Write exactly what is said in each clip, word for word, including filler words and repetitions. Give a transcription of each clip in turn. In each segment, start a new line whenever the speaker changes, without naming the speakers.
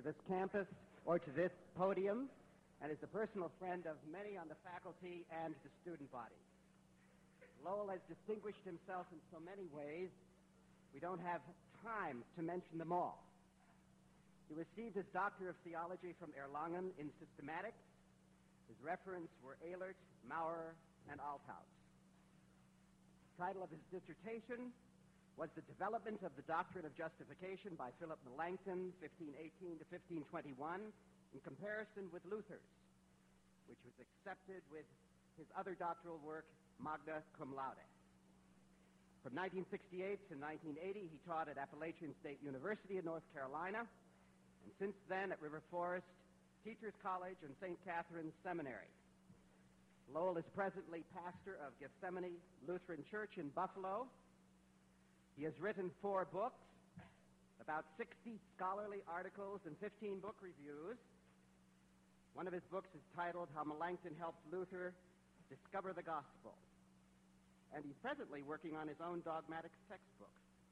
this campus or to this podium, and is the personal friend of many on the faculty and the student body. Lowell has distinguished himself in so many ways, we don't have time to mention them all. He received his Doctor of Theology from Erlangen in systematics. His referents were Ehlert, Maurer, and Althaus. The title of his dissertation was The Development of the Doctrine of Justification by Philip Melanchthon, fifteen eighteen to fifteen twenty-one, in comparison with Luther's, which was accepted with his other doctoral work, Magna Cum Laude. From nineteen sixty-eight to nineteen eighty, he taught at Appalachian State University in North Carolina, and since then at River Forest, Teachers College, and Saint Catherine's Seminary. Lowell is presently pastor of Gethsemane Lutheran Church in Buffalo. He has written four books, about sixty scholarly articles, and fifteen book reviews. One of his books is titled How Melanchthon Helped Luther Discover the Gospel. And he's presently working on his own dogmatics textbook.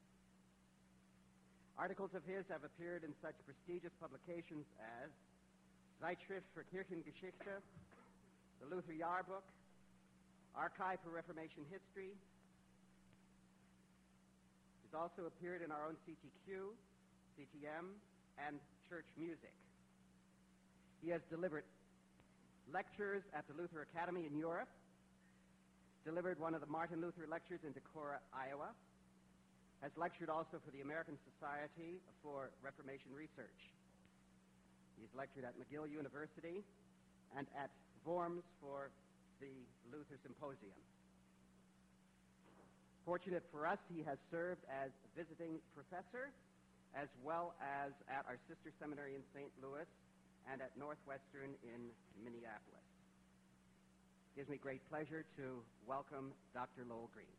Articles of his have appeared in such prestigious publications as Zeitschrift für Kirchengeschichte, the Luther Jahrbuch, Archive for Reformation History. He's also appeared in our own C T Q, C T M, and Church Music. He has delivered lectures at the Luther Academy in Europe, delivered one of the Martin Luther lectures in Decorah, Iowa, has lectured also for the American Society for Reformation Research. He's lectured at McGill University and at Worms for the Luther Symposium. Fortunate for us, he has served as a visiting professor as well as at our sister seminary in Saint Louis and at Northwestern in Minneapolis. It gives me great pleasure to welcome Doctor Lowell Green.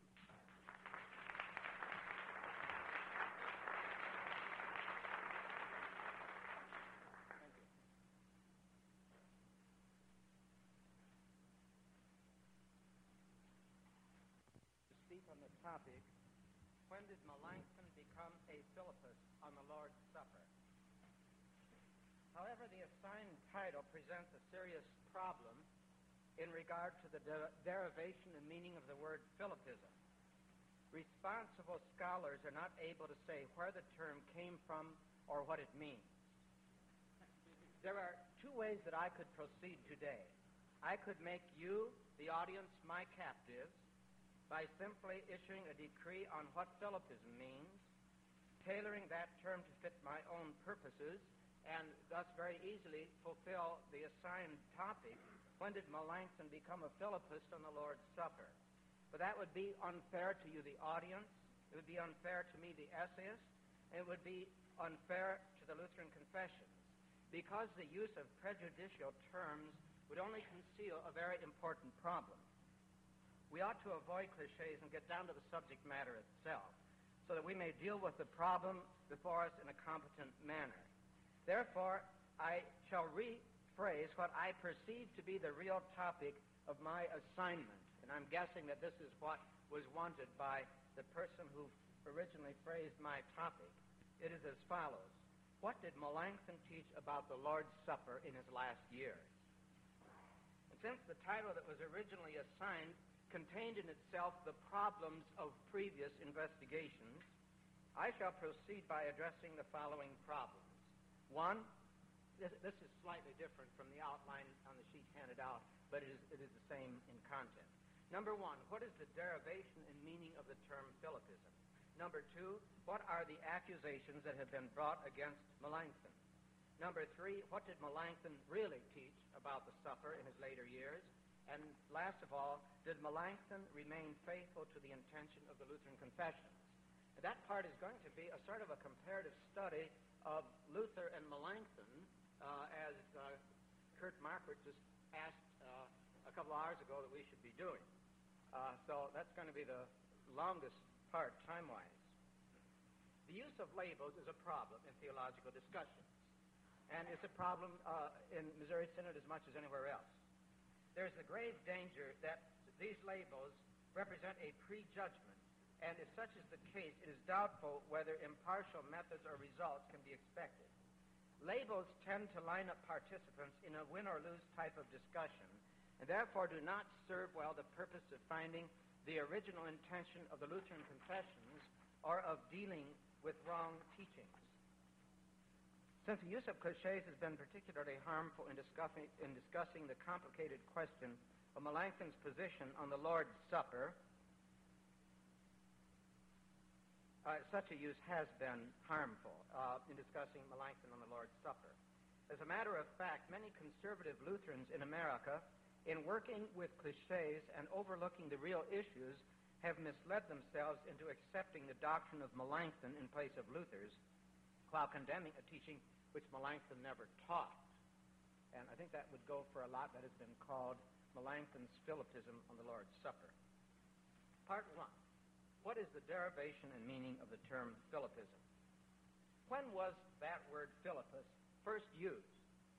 On the topic, when did Melanchthon become a Philippist on the Lord's Supper? However, the assigned title presents a serious problem in regard to the de- derivation and meaning of the word Philippism. Responsible scholars are not able to say where the term came from or what it means. There are two ways that I could proceed today. I could make you, the audience, my captives, by simply issuing a decree on what Philippism means, tailoring that term to fit my own purposes, and thus very easily fulfill the assigned topic, when did Melanchthon become a Philippist on the Lord's Supper? But that would be unfair to you, the audience, it would be unfair to me, the essayist, and it would be unfair to the Lutheran confessions, because the use of prejudicial terms would only conceal a very important problem. We ought to avoid cliches and get down to the subject matter itself so that we may deal with the problem before us in a competent manner. Therefore, I shall rephrase what I perceive to be the real topic of my assignment, and I'm guessing that this is what was wanted by the person who originally phrased my topic. It is as follows. What did Melanchthon teach about the Lord's Supper in his last years? And since the title that was originally assigned contained in itself the problems of previous investigations, I shall proceed by addressing the following problems. One, this, this is slightly different from the outline on the sheet handed out, but it is, it is the same in content. Number one, what is the derivation and meaning of the term Philippism? Number two, what are the accusations that have been brought against Melanchthon? Number three, what did Melanchthon really teach about the supper in his later years? And last of all, did Melanchthon remain faithful to the intention of the Lutheran confessions? And that part is going to be a sort of a comparative study of Luther and Melanchthon, uh, as uh, Kurt Marquardt just asked uh, a couple of hours ago that we should be doing. Uh, so that's going to be the longest part time-wise. The use of labels is a problem in theological discussions, and it's a problem uh, in Missouri Synod as much as anywhere else. There's a grave danger that these labels represent a prejudgment, and if such is the case, it is doubtful whether impartial methods or results can be expected. Labels tend to line up participants in a win-or-lose type of discussion, and therefore do not serve well the purpose of finding the original intention of the Lutheran confessions or of dealing with wrong teachings. Since the use of cliches has been particularly harmful in discussing, in discussing the complicated question of Melanchthon's position on the Lord's Supper, uh, such a use has been harmful uh, in discussing Melanchthon on the Lord's Supper. As a matter of fact, many conservative Lutherans in America, in working with cliches and overlooking the real issues, have misled themselves into accepting the doctrine of Melanchthon in place of Luther's, while condemning a teaching which Melanchthon never taught. And I think that would go for a lot that has been called Melanchthon's Philippism on the Lord's Supper. Part one. What is the derivation and meaning of the term Philippism? When was that word Philippus first used?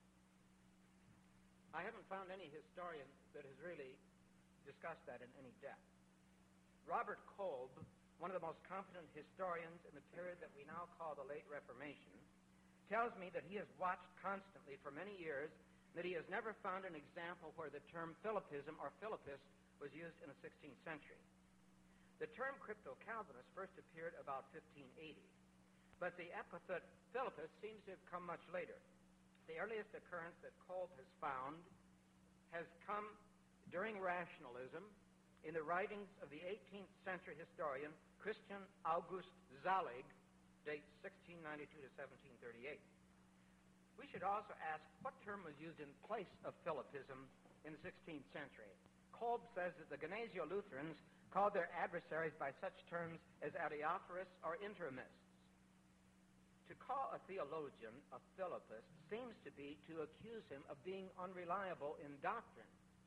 I haven't found any historian that has really discussed that in any depth. Robert Kolb, one of the most competent historians in the period that we now call the Late Reformation, tells me that he has watched constantly for many years, that he has never found an example where the term Philippism or Philippus was used in the sixteenth century. The term crypto-Calvinist first appeared about fifteen eighty, but the epithet Philippus seems to have come much later. The earliest occurrence that Kolb has found has come during rationalism in the writings of the eighteenth century historian Christian August Zalig, date sixteen ninety-two to seventeen thirty-eight. We should also ask what term was used in place of Philippism in the sixteenth century. Kolb says that the Gnesio Lutherans called their adversaries by such terms as adiaphorus or interimists. To call a theologian a Philippist seems to be to accuse him of being unreliable in doctrine.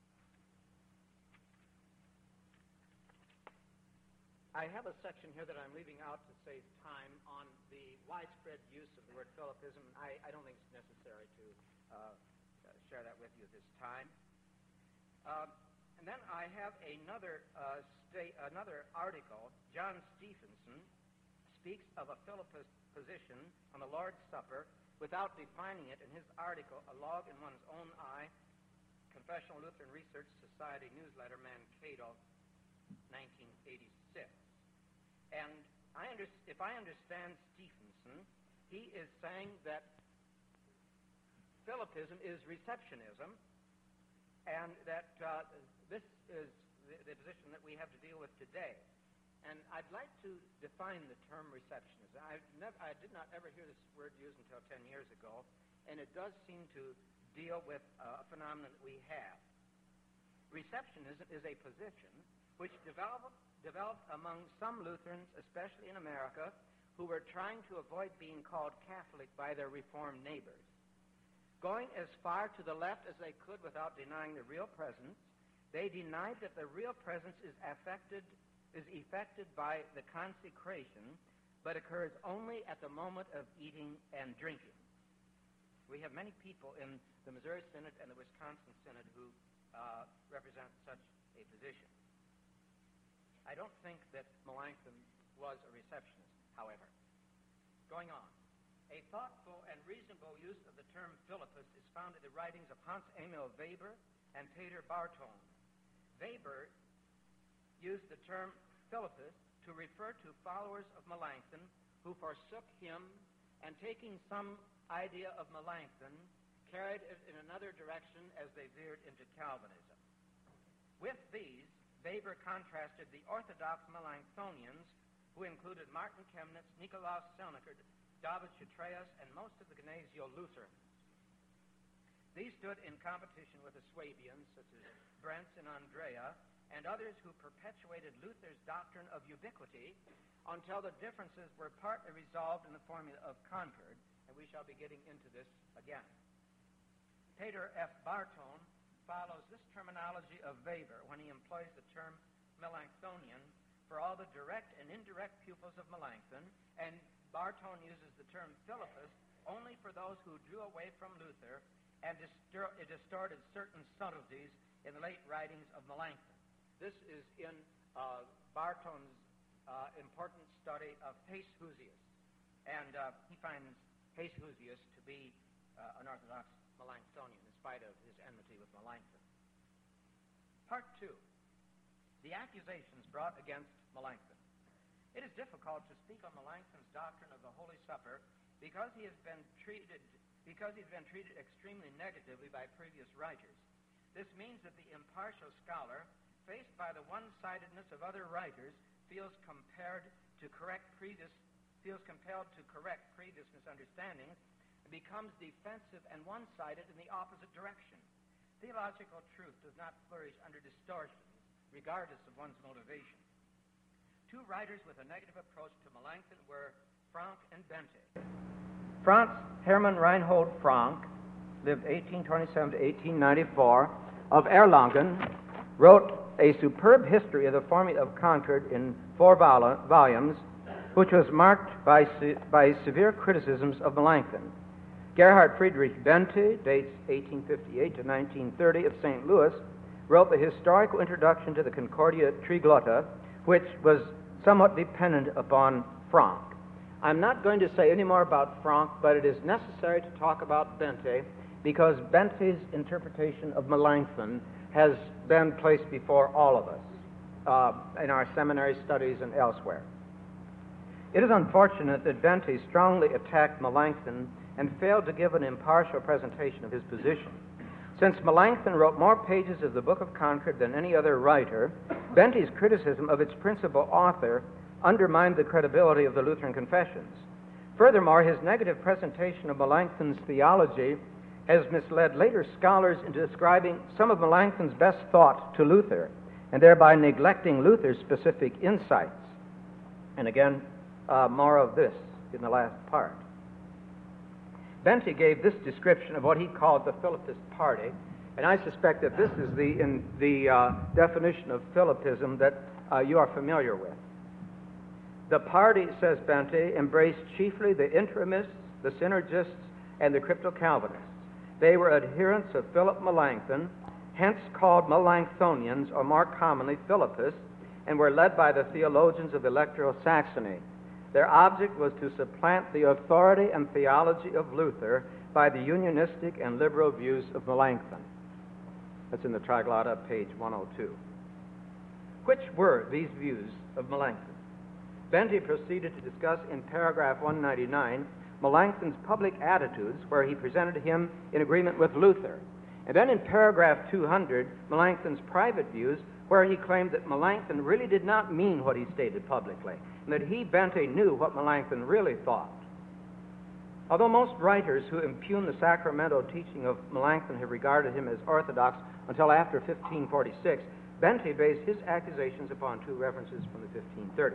I have a section here that I'm leaving out to save time on the widespread use of the word Philippism. I, I don't think it's necessary to uh, share that with you at this time. Uh, and then I have another uh, state, another article. John Stephenson speaks of a Philippist position on the Lord's Supper without defining it in his article, A Log in One's Own Eye, Confessional Lutheran Research Society newsletter, Mankato, nineteen eighty-six. And I under, if I understand Stephenson, he is saying that Philippism is receptionism, and that uh, this is the, the position that we have to deal with today. And I'd like to define the term receptionism. I, never, I did not ever hear this word used until ten years ago, and it does seem to deal with uh, a phenomenon that we have. Receptionism is a position which developed, developed among some Lutherans, especially in America, who were trying to avoid being called Catholic by their Reformed neighbors. Going as far to the left as they could without denying the real presence, they denied that the real presence is affected is effected by the consecration, but occurs only at the moment of eating and drinking. We have many people in the Missouri Synod and the Wisconsin Synod who uh, represent such a position. I don't think that Melanchthon was a receptionist, however. Going on. A thoughtful and reasonable use of the term Philippus is found in the writings of Hans Emil Weber and Peter Barton. Weber used the term Philippus to refer to followers of Melanchthon who forsook him and, taking some idea of Melanchthon, carried it in another direction as they veered into Calvinism. With these, Weber contrasted the Orthodox Melanchthonians, who included Martin Chemnitz, Nikolaus Selniker, David Chetreus, and most of the Gnesio Lutherans. These stood in competition with the Swabians, such as Brentz and Andrea, and others who perpetuated Luther's doctrine of ubiquity until the differences were partly resolved in the formula of Concord, and we shall be getting into this again. Peter F. Barton follows this terminology of Weber when he employs the term Melanchthonian for all the direct and indirect pupils of Melanchthon, and Barton uses the term Philippus only for those who drew away from Luther and distor- distorted certain subtleties in the late writings of Melanchthon. This is in uh, Barton's uh, important study of Heinz Husius, and uh, he finds Heinz Husius to be uh, an Orthodox Melanchthonian, in spite of his enmity with Melanchthon. Part two, the accusations brought against Melanchthon. It is difficult to speak on Melanchthon's doctrine of the Holy Supper because he has been treated because he's been treated extremely negatively by previous writers. This means that the impartial scholar, faced by the one-sidedness of other writers, feels compared to correct previous feels compelled to correct previous misunderstandings and becomes defensive and one-sided in the opposite direction. Theological truth does not flourish under distortions, regardless of one's motivation. Two writers with a negative approach to Melanchthon were Franck and Bente. Franz Hermann Reinhold Franck lived eighteen twenty-seven to eighteen ninety-four, of Erlangen, wrote a superb history of the Formula of Concord in four vol- volumes, which was marked by, se- by severe criticisms of Melanchthon. Gerhard Friedrich Bente, dates eighteen fifty-eight to nineteen thirty, of Saint Louis, wrote the historical introduction to the Concordia Triglotta, which was somewhat dependent upon Franck. I'm not going to say any more about Franck, but it is necessary to talk about Bente because Bente's interpretation of Melanchthon has been placed before all of us uh, in our seminary studies and elsewhere. It is unfortunate that Bente strongly attacked Melanchthon and failed to give an impartial presentation of his position. Since Melanchthon wrote more pages of the Book of Concord than any other writer, Bente's criticism of its principal author undermined the credibility of the Lutheran confessions. Furthermore, his negative presentation of Melanchthon's theology has misled later scholars into ascribing some of Melanchthon's best thought to Luther, and thereby neglecting Luther's specific insights. And again, uh, more of this in the last part. Bente gave this description of what he called the Philippist party, and I suspect that this is the, in the uh, definition of Philippism that uh, you are familiar with. The party, says Bente, embraced chiefly the Interimists, the Synergists, and the Crypto-Calvinists. They were adherents of Philip Melanchthon, hence called Melanchthonians, or more commonly Philippists, and were led by the theologians of Electro-Saxony. Their object was to supplant the authority and theology of Luther by the unionistic and liberal views of Melanchthon. That's in the Triglotta, page one oh two. Which were these views of Melanchthon? Bente proceeded to discuss in paragraph one ninety-nine Melanchthon's public attitudes, where he presented him in agreement with Luther. And then in paragraph two hundred, Melanchthon's private views, where he claimed that Melanchthon really did not mean what he stated publicly, and that he, Bente, knew what Melanchthon really thought. Although most writers who impugn the sacramental teaching of Melanchthon have regarded him as orthodox until after fifteen forty-six, Bente based his accusations upon two references from the fifteen thirties.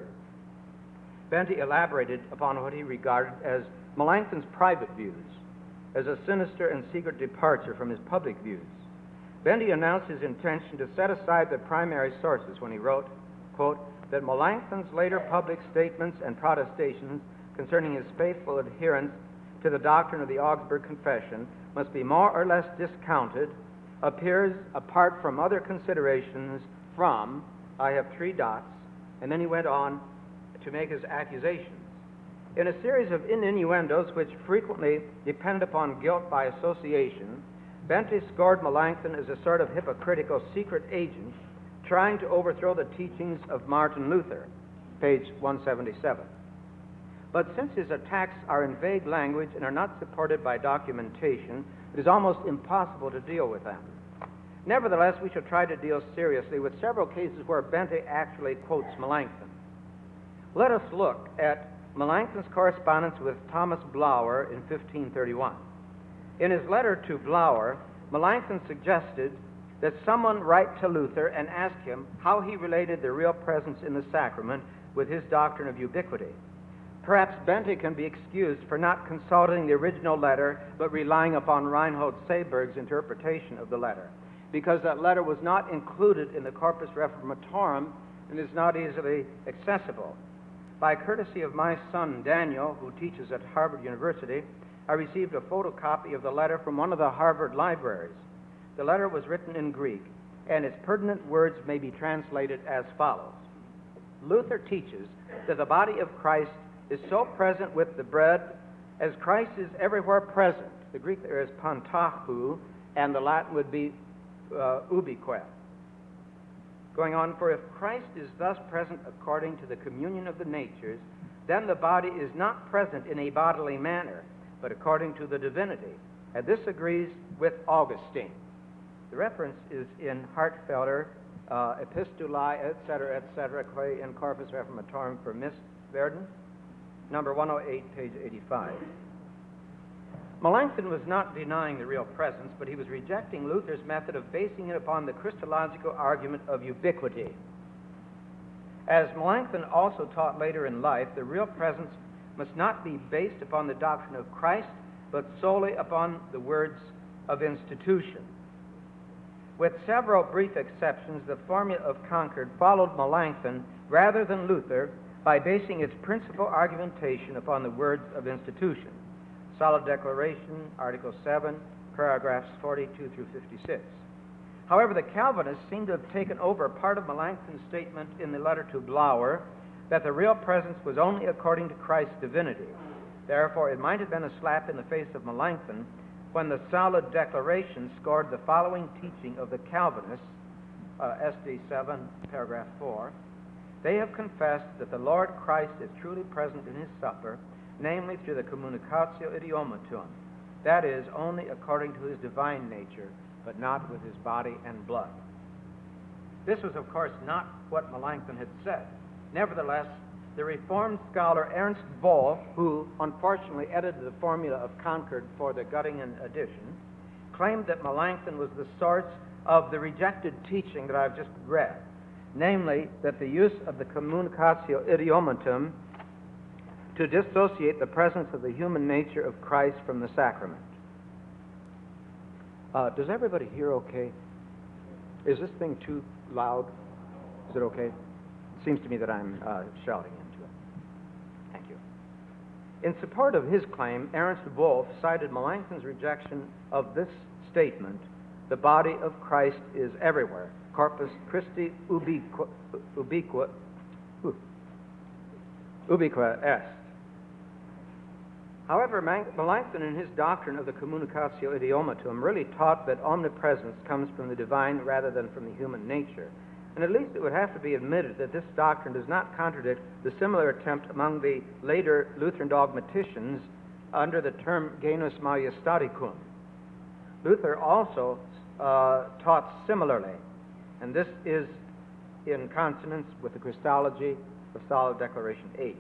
Bente elaborated upon what he regarded as Melanchthon's private views, as a sinister and secret departure from his public views. Bente announced his intention to set aside the primary sources when he wrote, quote, that Melanchthon's later public statements and protestations concerning his faithful adherence to the doctrine of the Augsburg Confession must be more or less discounted, appears apart from other considerations from, I have three dots, and then he went on to make his accusations. In a series of innuendos which frequently depend upon guilt by association, Bente scored Melanchthon as a sort of hypocritical secret agent trying to overthrow the teachings of Martin Luther, page one seventy-seven. But since his attacks are in vague language and are not supported by documentation, it is almost impossible to deal with them. Nevertheless, we shall try to deal seriously with several cases where Bente actually quotes Melanchthon. Let us look at Melanchthon's correspondence with Thomas Blauer in fifteen thirty-one. In his letter to Blauer, Melanchthon suggested that someone write to Luther and ask him how he related the real presence in the sacrament with his doctrine of ubiquity. Perhaps Bente can be excused for not consulting the original letter, but relying upon Reinhold Seeberg's interpretation of the letter, because that letter was not included in the Corpus Reformatorum and is not easily accessible. By courtesy of my son Daniel, who teaches at Harvard University, I received a photocopy of the letter from one of the Harvard libraries. The letter was written in Greek, and its pertinent words may be translated as follows. Luther teaches that the body of Christ is so present with the bread as Christ is everywhere present The Greek there is pantahu, and the Latin would be uh, ubique. Going on, for if Christ is thus present according to the communion of the natures, then the body is not present in a bodily manner, but according to the divinity. And this agrees with Augustine. The reference is in Hartfelder, uh, Epistulae, et cetera, et cetera, quae in Corpus Reformatorum for Miss Verden, number one oh eight, page eighty-five. Melanchthon was not denying the real presence, but he was rejecting Luther's method of basing it upon the Christological argument of ubiquity. As Melanchthon also taught later in life, the real presence must not be based upon the doctrine of Christ, but solely upon the words of institution. With several brief exceptions, the formula of Concord followed Melanchthon rather than Luther by basing its principal argumentation upon the words of institution. Solid Declaration, Article seven, paragraphs forty-two through fifty-six. However, the Calvinists seem to have taken over part of Melanchthon's statement in the letter to Glauer that the real presence was only according to Christ's divinity. Therefore, it might have been a slap in the face of Melanchthon when the Solid Declaration scored the following teaching of the Calvinists, uh, S D seven, paragraph four. They have confessed that the Lord Christ is truly present in his supper, namely through the communicatio idiomatum, that is, only according to his divine nature, but not with his body and blood. This was, of course, not what Melanchthon had said. Nevertheless, the Reformed scholar Ernst Wolff, who unfortunately edited the formula of Concord for the Göttingen edition, claimed that Melanchthon was the source of the rejected teaching that I've just read, namely that the use of the communicatio idiomatum to dissociate the presence of the human nature of Christ from the sacrament. Uh, does everybody hear okay? Is this thing too loud? Is it okay? It seems to me that I'm uh, shouting into it. Thank you. In support of his claim, Ernst Wolff cited Melanchthon's rejection of this statement, the body of Christ is everywhere, corpus Christi ubique, ubique, ubique est. However, Melanchthon, in his doctrine of the communicatio idiomatum, really taught that omnipresence comes from the divine rather than from the human nature. And at least it would have to be admitted that this doctrine does not contradict the similar attempt among the later Lutheran dogmaticians under the term genus majestaticum. Luther also uh, taught similarly, and this is in consonance with the Christology of Solid Declaration eight.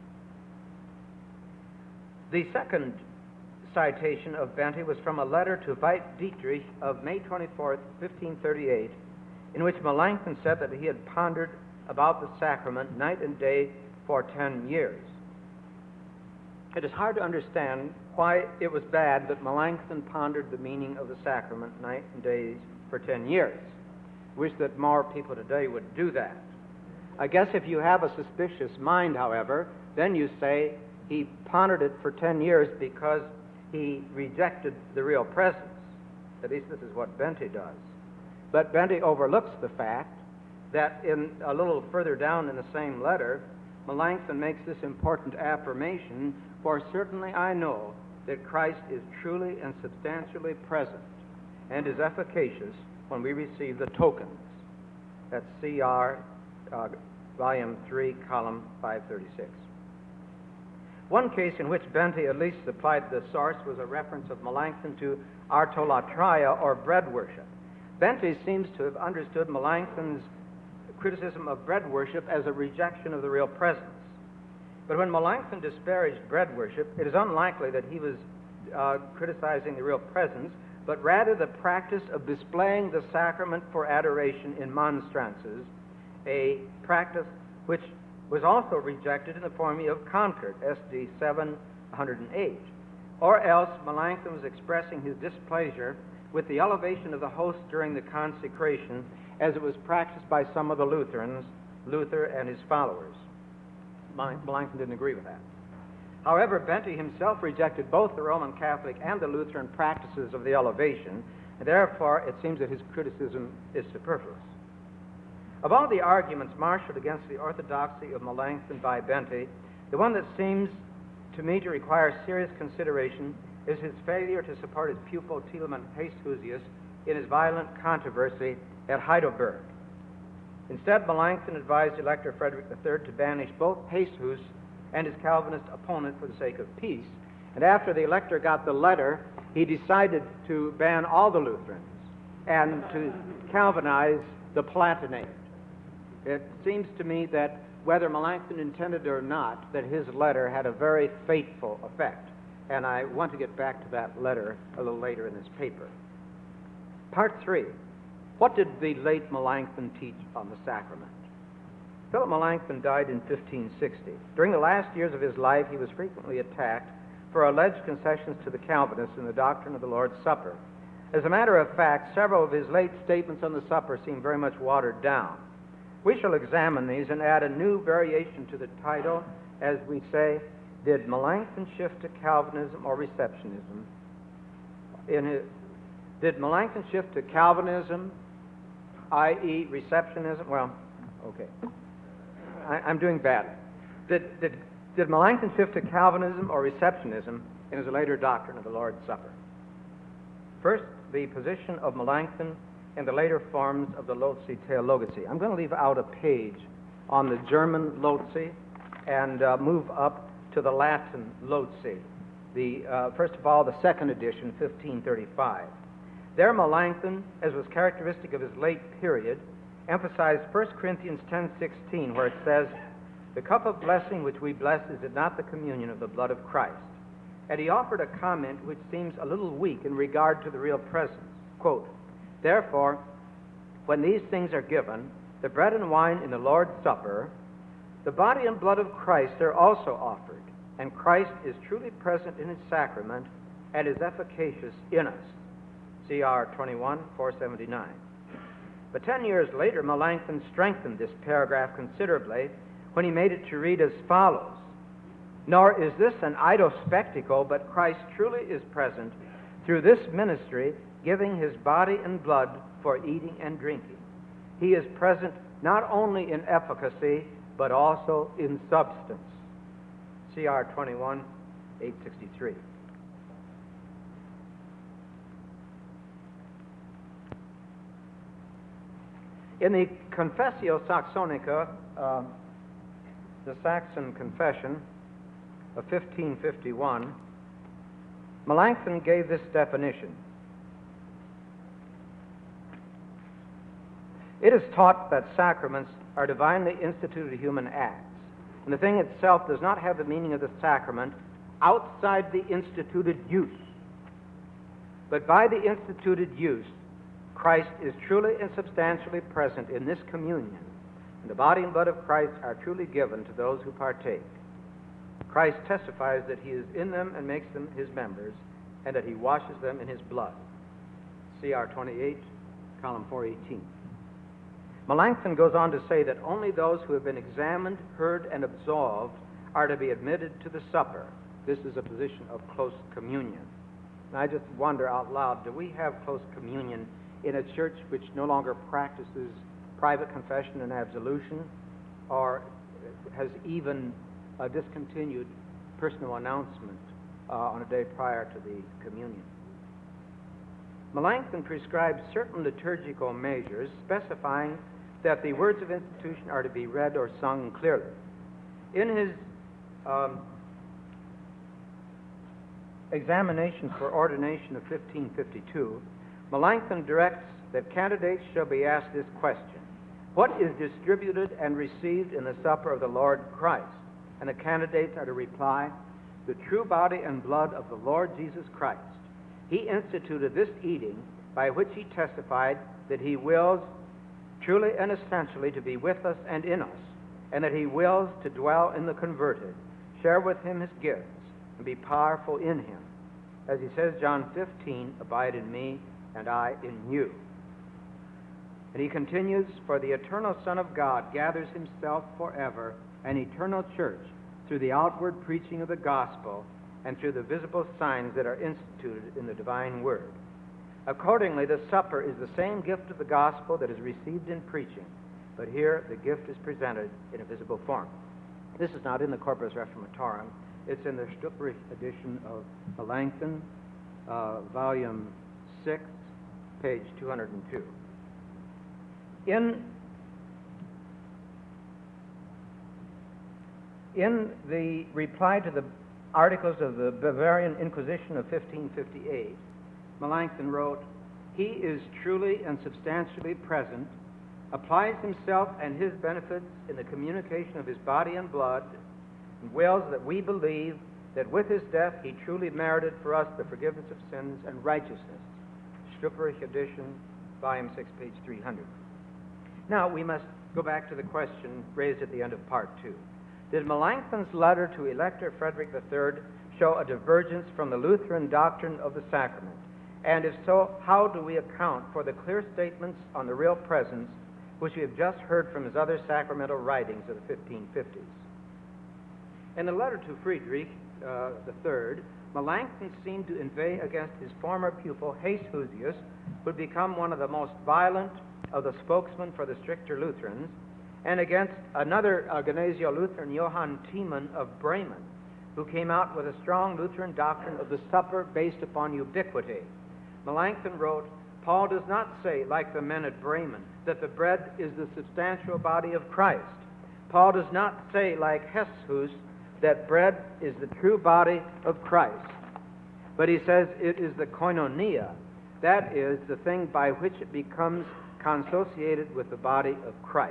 The second citation of Bente was from a letter to Veit Dietrich of May twenty-fourth, fifteen thirty-eight, in which Melanchthon said that he had pondered about the sacrament night and day for ten years. It is hard to understand why it was bad that Melanchthon pondered the meaning of the sacrament night and day for ten years. Wish that more people today would do that. I guess if you have a suspicious mind, however, then you say he pondered it for ten years because he rejected the real presence. At least this is what Bente does. But Bente overlooks the fact that in a little further down in the same letter, Melanchthon makes this important affirmation, for certainly I know that Christ is truly and substantially present and is efficacious when we receive the tokens. That's C R, uh, volume three, column five thirty-six. One case in which Bente at least supplied the source was a reference of Melanchthon to artolatria, or bread worship. Bente seems to have understood Melanchthon's criticism of bread worship as a rejection of the real presence. But when Melanchthon disparaged bread worship, it is unlikely that he was uh, criticizing the real presence, but rather the practice of displaying the sacrament for adoration in monstrances, a practice which was also rejected in the formula of Concord, S D seven oh eight. Or else Melanchthon was expressing his displeasure with the elevation of the host during the consecration as it was practiced by some of the Lutherans, Luther and his followers. Melanchthon didn't agree with that. However, Bente himself rejected both the Roman Catholic and the Lutheran practices of the elevation, and therefore it seems that his criticism is superfluous. Of all the arguments marshaled against the orthodoxy of Melanchthon by Bente, the one that seems to me to require serious consideration
is his failure to support his pupil Telemann Hasthusius in his violent controversy at Heidelberg. Instead, Melanchthon advised Elector Frederick the Third to banish both Hasthuus and his Calvinist opponent for the sake of peace. And after the elector got the letter, he decided to ban all the Lutherans and to Calvinize the Palatinate. It seems to me that whether Melanchthon intended or not, that his letter had a very fateful effect. And I want to get back to that letter a little later in this paper. Part three. What did the late Melanchthon teach on the sacrament? Philip Melanchthon died in fifteen sixty. During the last years of his life, he was frequently attacked for alleged concessions to the Calvinists in the doctrine of the Lord's Supper. As a matter of fact, several of his late statements on the supper seem very much watered down. We shall examine these and add a new variation to the title, as we say, did Melanchthon shift to Calvinism or receptionism? In his, did Melanchthon shift to Calvinism, that is receptionism? Well, okay. I, I'm doing badly. Did, did, did Melanchthon shift to Calvinism or receptionism in his later doctrine of the Lord's Supper? First, the position of Melanchthon in the later forms of the Lotzi Theologacy. I'm going to leave out a page on the German Lotzi and uh, move up to the Latin Lotzi. The, uh, first of all, the second edition, fifteen thirty-five. There, Melanchthon, as was characteristic of his late period, emphasized First Corinthians ten sixteen, where it says, "The cup of blessing which we bless, is it not the communion of the blood of Christ?" And he offered a comment which seems a little weak in regard to the real presence. Quote, "Therefore, when these things are given, the bread and wine in the Lord's Supper, the body and blood of Christ are also offered, and Christ is truly present in his sacrament and is efficacious in us." C R twenty-one, four seventy-nine. But ten years later, Melanchthon strengthened this paragraph considerably when he made it to read as follows, "Nor is this an idle spectacle, but Christ truly is present through this ministry, giving his body and blood for eating and drinking. He is present not only in efficacy, but also in substance." C R twenty-one, eight sixty-three. In the Confessio Saxonica, uh, the Saxon Confession of fifteen fifty-one, Melanchthon gave this definition. "It is taught that sacraments are divinely instituted human acts, and the thing itself does not have the meaning of the sacrament outside the instituted use. But by the instituted use, Christ is truly and substantially present in this communion, and the body and blood of Christ are truly given to those who partake. Christ testifies that he is in them and makes them his members, and that he washes them in his blood." C R twenty-eight, column four eighteen. Melanchthon goes on to say that only those who have been examined, heard, and absolved are to be admitted to the supper. This is a position of close communion. And I just wonder out loud, do we have close communion in a church which no longer practices private confession and absolution, or has even uh, discontinued personal announcement uh, on a day prior to the communion? Melanchthon prescribes certain liturgical measures specifying that the words of institution are to be read or sung clearly. In his um, examination for ordination of fifteen fifty-two, Melanchthon directs that candidates shall be asked this question: "What is distributed and received in the supper of the Lord Christ?" And the candidates are to reply, "The true body and blood of the Lord Jesus Christ. He instituted this eating by which he testified that he wills truly and essentially to be with us and in us, and that he wills to dwell in the converted, share with him his gifts, and be powerful in him. As he says, John fifteen, abide in me, and I in you." And he continues, "For the eternal Son of God gathers himself forever an eternal church through the outward preaching of the gospel and through the visible signs that are instituted in the divine word. Accordingly, the supper is the same gift of the gospel that is received in preaching, but here the gift is presented in a visible form." This is not in the Corpus Reformatorum, It's in the Stuprich edition of Melanchthon, uh, volume six, page two hundred two. In, in the reply to the articles of the Bavarian Inquisition of fifteen fifty-eight, Melanchthon wrote, "He is truly and substantially present, applies himself and his benefits in the communication of his body and blood, and wills that we believe that with his death he truly merited for us the forgiveness of sins and righteousness." Stuprich edition, volume six, page three hundred. Now, we must go back to the question raised at the end of part two. Did Melanchthon's letter to Elector Frederick the Third show a divergence from the Lutheran doctrine of the sacrament? And if so, how do we account for the clear statements on the real presence which we have just heard from his other sacramental writings of the fifteen fifties? In the letter to Friedrich uh, the Third, Melanchthon seemed to inveigh against his former pupil, Heshusius, who had become one of the most violent of the spokesmen for the stricter Lutherans, and against another uh, Gnesio-Lutheran, Johann Thiemann of Bremen, who came out with a strong Lutheran doctrine of the supper based upon ubiquity. Melanchthon wrote, "Paul does not say, like the men at Bremen, that the bread is the substantial body of Christ. Paul does not say, like Heshus, that bread is the true body of Christ. But he says it is the koinonia, that is, the thing by which it becomes consociated with the body of Christ."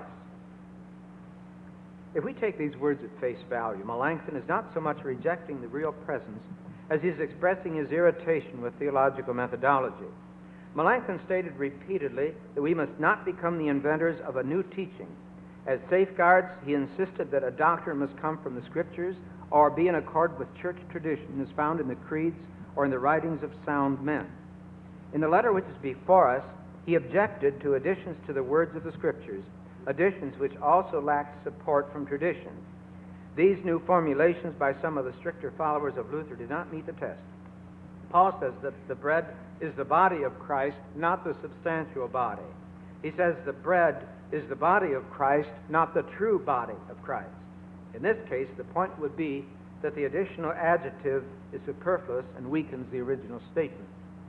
If we take these words at face value, Melanchthon is not so much rejecting the real presence as he is expressing his irritation with theological methodology. Melanchthon stated repeatedly that we must not become the inventors of a new teaching. As safeguards, he insisted that a doctrine must come from the Scriptures or be in accord with church tradition as found in the creeds or in the writings of sound men. In the letter which is before us, he objected to additions to the words of the Scriptures, additions which also lacked support from tradition. These new formulations by some of the stricter followers of Luther did not meet the test. Paul says that the bread is the body of Christ, not the substantial body. He says the bread is the body of Christ, not the true body of Christ. In this case, the point would be that the additional adjective is superfluous and weakens the original statement.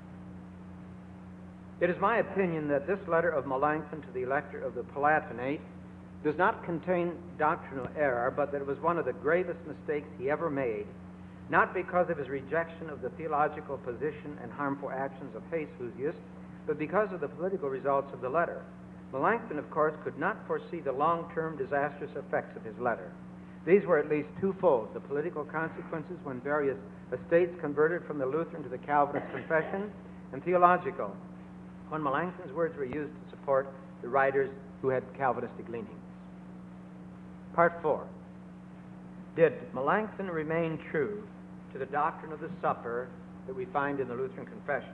It is my opinion that this letter of Melanchthon to the elector of the Palatinate does not contain doctrinal error, but that it was one of the gravest mistakes he ever made, not because of his rejection of the theological position and harmful actions of Heshusius, but because of the political results of the letter. Melanchthon, of course, could not foresee the long-term disastrous effects of his letter. These were at least twofold: the political consequences when various estates converted from the Lutheran to the Calvinist confession, and theological, when Melanchthon's words were used to support the writers who had Calvinistic leanings. Part four. Did Melanchthon remain true to the doctrine of the supper that we find in the Lutheran confessions?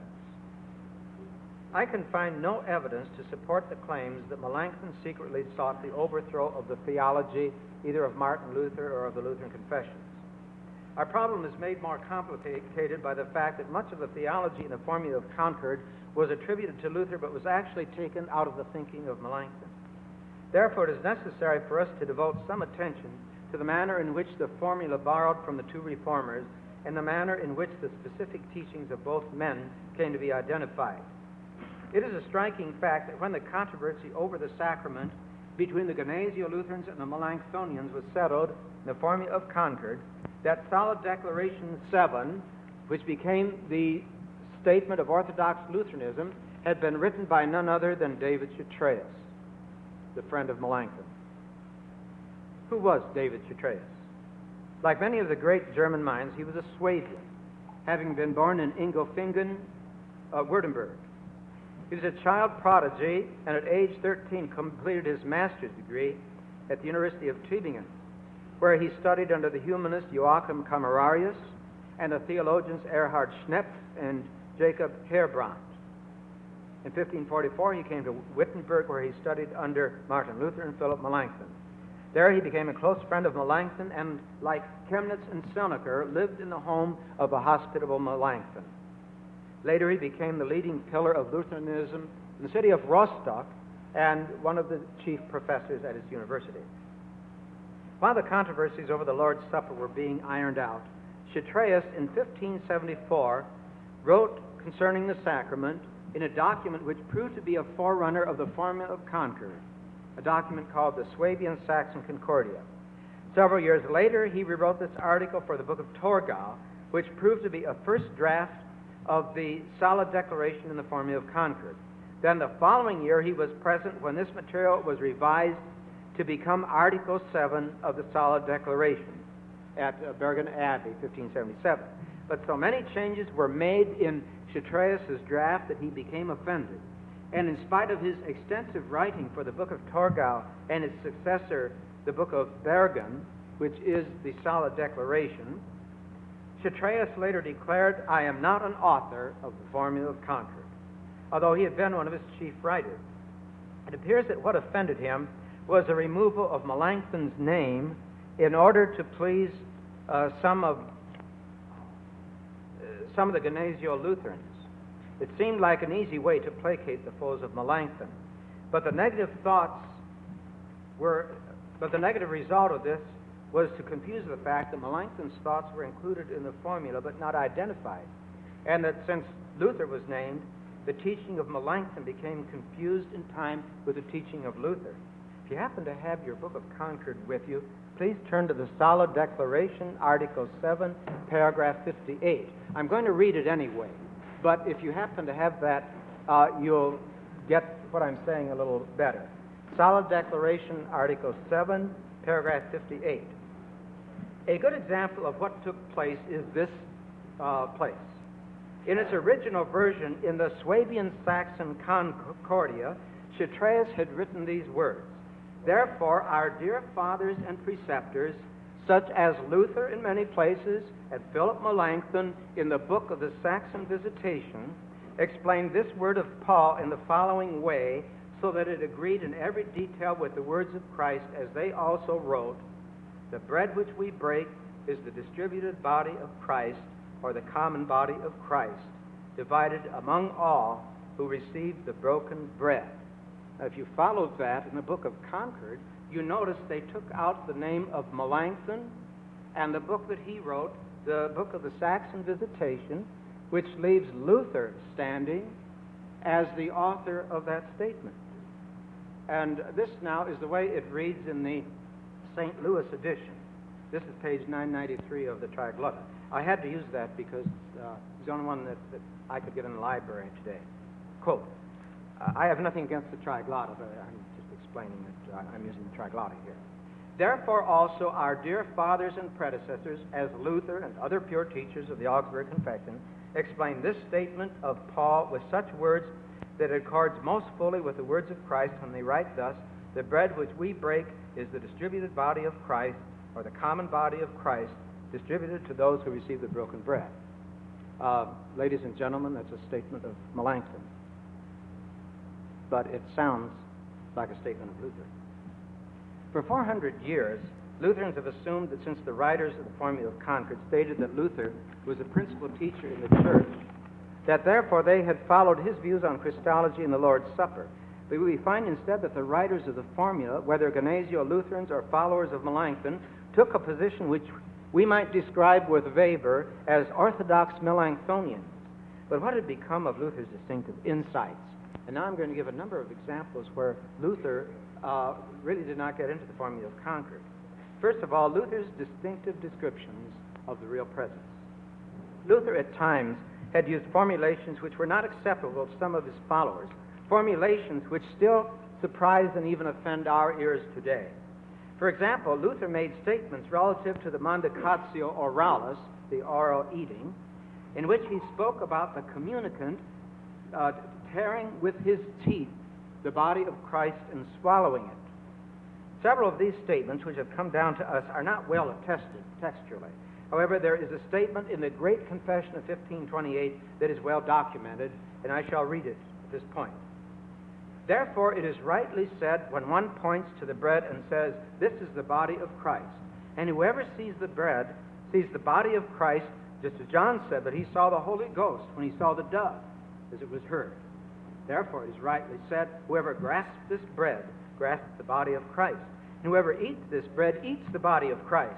I can find no evidence to support the claims that Melanchthon secretly sought the overthrow of the theology either of Martin Luther or of the Lutheran confessions. Our problem is made more complicated by the fact that much of the theology in the Formula of Concord was attributed to Luther but was actually taken out of the thinking of Melanchthon. Therefore, it is necessary for us to devote some attention to the manner in which the formula borrowed from the two reformers and the manner in which the specific teachings of both men came to be identified. It is a striking fact that when the controversy over the sacrament between the Gnesio-Lutherans and the Melanchthonians was settled in the Formula of Concord, that solid Declaration seven, which became the statement of Orthodox Lutheranism, had been written by none other than David Chytraeus, the friend of Melanchthon. Who was David Chytraeus? Like many of the great German minds, he was a Swabian, having been born in Ingolfingen, uh, Württemberg. He was a child prodigy, and at age thirteen completed his master's degree at the University of Tübingen, where he studied under the humanist Joachim Camerarius and the theologians Erhard Schnepf and Jacob Heerbrand. In fifteen forty-four, he came to Wittenberg, where he studied under Martin Luther and Philip Melanchthon. There he became a close friend of Melanchthon and, like Chemnitz and Seneca, lived in the home of a hospitable Melanchthon. Later he became the leading pillar of Lutheranism in the city of Rostock and one of the chief professors at his university. While the controversies over the Lord's Supper were being ironed out, Chytraeus, in fifteen seventy-four, wrote concerning the sacrament in a document which proved to be a forerunner of the Formula of Concord, a document called the Swabian-Saxon Concordia. Several years later, he rewrote this article for the Book of Torgau, which proved to be a first draft of the solid declaration in the Formula of Concord. Then the following year, he was present when this material was revised to become Article seven of the solid declaration at uh, Bergen Abbey, fifteen seventy-seven. But so many changes were made in Chytraeus' draft that he became offended. And in spite of his extensive writing for the Book of Torgau and its successor, the Book of Bergen, which is the solid declaration, Chytraeus later declared, "I am not an author of the Formula of Concord," although he had been one of his chief writers. It appears that what offended him was the removal of Melanchthon's name in order to please uh, some of uh, some of the Gnesio Lutherans. It seemed like an easy way to placate the foes of Melanchthon, but the negative thoughts were, but the negative result of this was to confuse the fact that Melanchthon's thoughts were included in the formula but not identified, and that since Luther was named, the teaching of Melanchthon became confused in time with the teaching of Luther. If you happen to have your Book of Concord with you, please turn to the Solid Declaration, Article seven, paragraph fifty-eight. I'm going to read it anyway, but if you happen to have that, uh, you'll get what I'm saying a little better. Solid Declaration, Article seven, paragraph fifty-eight. A good example of what took place is this uh, place. In its original version, in the Swabian-Saxon Concordia, Chytraeus had written these words: "Therefore, our dear fathers and preceptors, such as Luther in many places and Philip Melanchthon in the book of the Saxon Visitation, explained this word of Paul in the following way, so that it agreed in every detail with the words of Christ, as they also wrote, the bread which we break is the distributed body of Christ, or the common body of Christ, divided among all who receive the broken bread." Now, if you followed that in the Book of Concord, you notice they took out the name of Melanchthon and the book that he wrote, the book of the Saxon Visitation, which leaves Luther standing as the author of that statement. And this now is the way it reads in the Saint Louis edition. This is page nine ninety-three of the Triglota. I had to use that because uh, it's the only one that, that I could get in the library today. Quote, uh, I have nothing against the Triglota, but I'm just explaining that uh, I'm using the Triglota here. "Therefore also our dear fathers and predecessors, as Luther and other pure teachers of the Augsburg Confession, explained this statement of Paul with such words that it accords most fully with the words of Christ when they write thus, the bread which we break is the distributed body of Christ, or the common body of Christ, distributed to those who receive the broken bread." Uh, ladies and gentlemen, that's a statement of Melanchthon, but it sounds like a statement of Luther. For four hundred years, Lutherans have assumed that since the writers of the Formula of Concord stated that Luther was the principal teacher in the church, that therefore they had followed his views on Christology and the Lord's Supper. But we find instead that the writers of the Formula, whether Gnesio Lutherans or followers of Melanchthon, took a position which we might describe with Weber as orthodox Melanchthonians. But what had become of Luther's distinctive insights? And now I'm going to give a number of examples where Luther uh, really did not get into the Formula of Concord. First of all, Luther's distinctive descriptions of the real presence. Luther at times had used formulations which were not acceptable to some of his followers, formulations which still surprise and even offend our ears today. For example, Luther made statements relative to the mandicatio oralis, the oral eating, in which he spoke about the communicant uh, tearing with his teeth the body of Christ and swallowing it. Several of these statements, which have come down to us, are not well attested textually. However, there is a statement in the Great Confession of fifteen twenty-eight that is well documented, and I shall read it at this point. "Therefore it is rightly said when one points to the bread and says, 'This is the body of Christ,' and whoever sees the bread sees the body of Christ, just as John said that he saw the Holy Ghost when he saw the dove, as it was heard. Therefore it is rightly said, whoever grasps this bread grasps the body of Christ, and whoever eats this bread eats the body of Christ.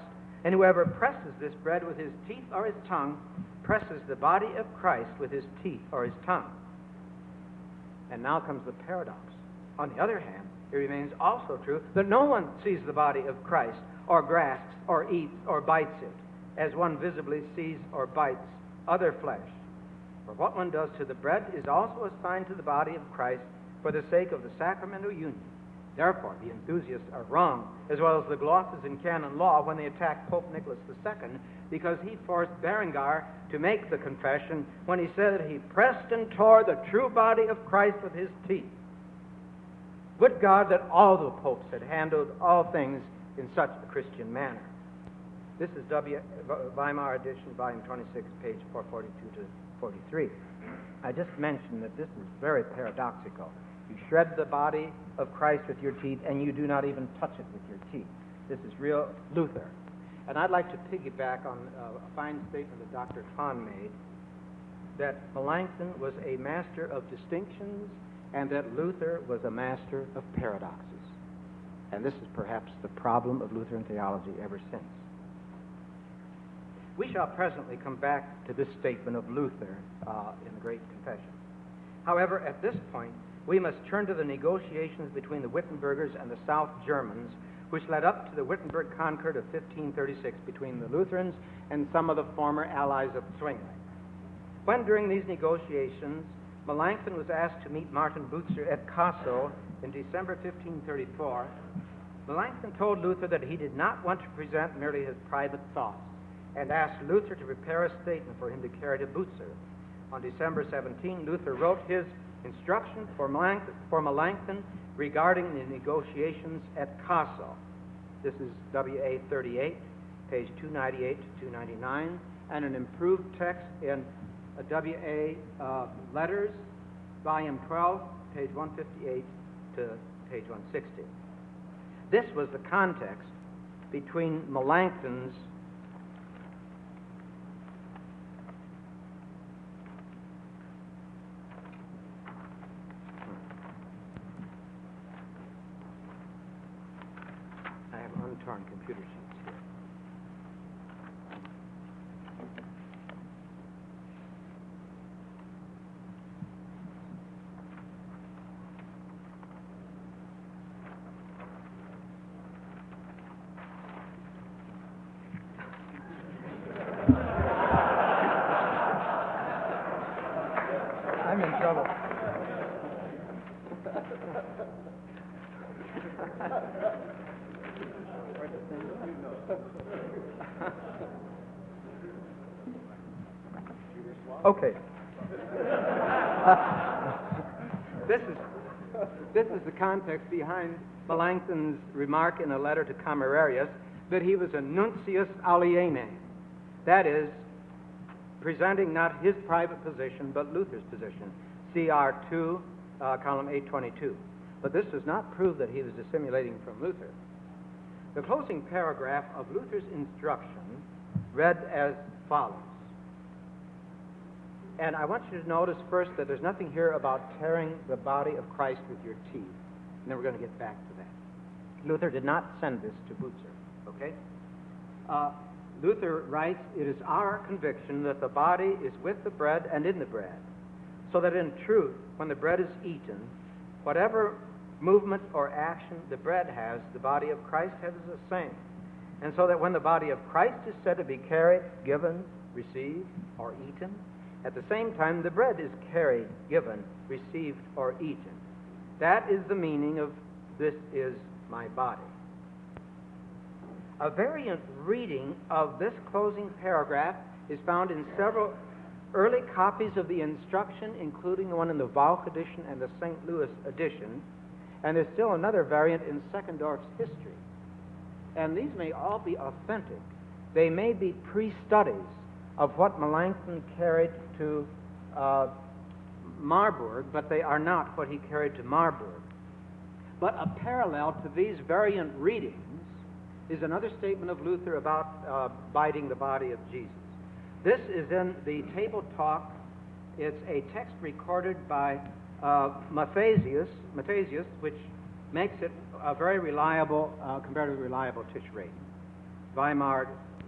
And whoever presses this bread with his teeth or his tongue presses the body of Christ with his teeth or his tongue. And now comes the paradox. On the other hand, it remains also true that no one sees the body of Christ or grasps or eats or bites it, as one visibly sees or bites other flesh. For what one does to the bread is also assigned to the body of Christ for the sake of the sacramental union. Therefore, the enthusiasts are wrong, as well as the glosses in canon law, when they attack Pope Nicholas the Second, because he forced Berengar to make the confession when he said that he pressed and tore the true body of Christ with his teeth. Would God that all the popes had handled all things in such a Christian manner. This is W. Weimar edition, volume twenty-six, page four forty-two to forty-three. I just mentioned that this is very paradoxical. You shred the body of Christ with your teeth, and you do not even touch it with your teeth. This is real Luther. And I'd like to piggyback on uh, a fine statement that Doctor Hahn made, that Melanchthon was a master of distinctions and that Luther was a master of paradoxes. And this is perhaps the problem of Lutheran theology ever since. We shall presently come back to this statement of Luther uh, in the Great Confession. However, at this point, we must turn to the negotiations between the Wittenbergers and the South Germans, which led up to the Wittenberg Concord of fifteen thirty-six between the Lutherans and some of the former allies of Zwingli. When, during these negotiations, Melanchthon was asked to meet Martin Butzer at Kassel in December fifteen thirty-four, Melanchthon told Luther that he did not want to present merely his private thoughts, and asked Luther to prepare a statement for him to carry to Butzer. On December seventeenth, Luther wrote his instruction for Melanchthon, for Melanchthon regarding the negotiations at Kassel. This is W A thirty-eight, page two ninety-eight to two ninety-nine, and an improved text in uh, W A uh, Letters, volume twelve, page one fifty-eight to page one sixty. This was the context between Melanchthon's untorn computer sheets here. I'm in trouble. Okay. this is this is the context behind Melanchthon's remark in a letter to Camerarius that he was a nuncius aliene, that is, presenting not his private position but Luther's position. C R two, uh, column eight twenty-two. But this does not prove that he was dissimulating from Luther. The closing paragraph of Luther's instruction read as follows. And I want you to notice first that there's nothing here about tearing the body of Christ with your teeth. And then we're going to get back to that. Luther did not send this to Butzer, okay? Uh, Luther writes, "It is our conviction that the body is with the bread and in the bread, so that in truth, when the bread is eaten, whatever movement or action the bread has, the body of Christ has the same. And so that when the body of Christ is said to be carried, given, received, or eaten, at the same time the bread is carried, given, received, or eaten. That is the meaning of 'this is my body.'" A variant reading of this closing paragraph is found in several early copies of the instruction, including the one in the Walch edition and the Saint Louis edition, and there's still another variant in Seckendorf's history. And these may all be authentic. They may be pre-studies of what Melanchthon carried to uh, Marburg, but they are not what he carried to Marburg. But a parallel to these variant readings is another statement of Luther about uh, biting the body of Jesus. This is in the Table Talk. It's a text recorded by uh, Mathesius, Mathesius, which makes it a very reliable, uh, comparatively reliable Tisch rating. Weimar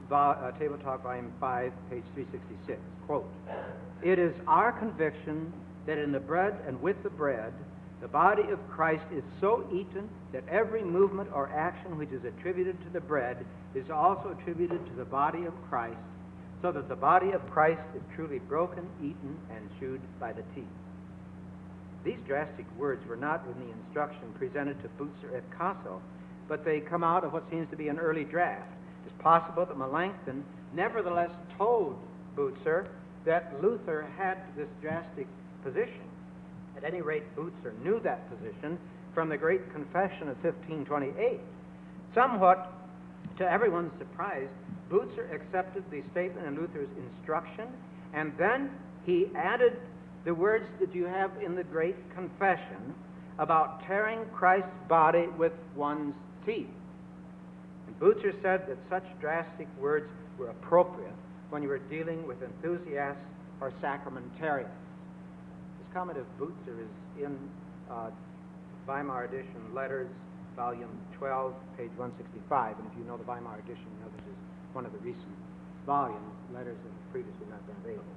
vo- uh, Table Talk, Volume five, page three sixty-six. Quote, "It is our conviction that in the bread and with the bread, the body of Christ is so eaten that every movement or action which is attributed to the bread is also attributed to the body of Christ, so that the body of Christ is truly broken, eaten, and chewed by the teeth." These drastic words were not in the instruction presented to Bucer et Casso, but they come out of what seems to be an early draft. It's possible that Melanchthon nevertheless told Bucer that Luther had this drastic position. At any rate, Bucer knew that position from the Great Confession of fifteen twenty-eight. Somewhat to everyone's surprise, Bucer accepted the statement in Luther's instruction, and then he added the words that you have in the Great Confession about tearing Christ's body with one's teeth. And Bucer said that such drastic words were appropriate when you were dealing with enthusiasts or sacramentarians. This comment of Bucer is in uh, Weimar edition, Letters, volume twelve, page one sixty-five. And if you know the Weimar edition, you know this is one of the recent volumes. Letters have previously not been available.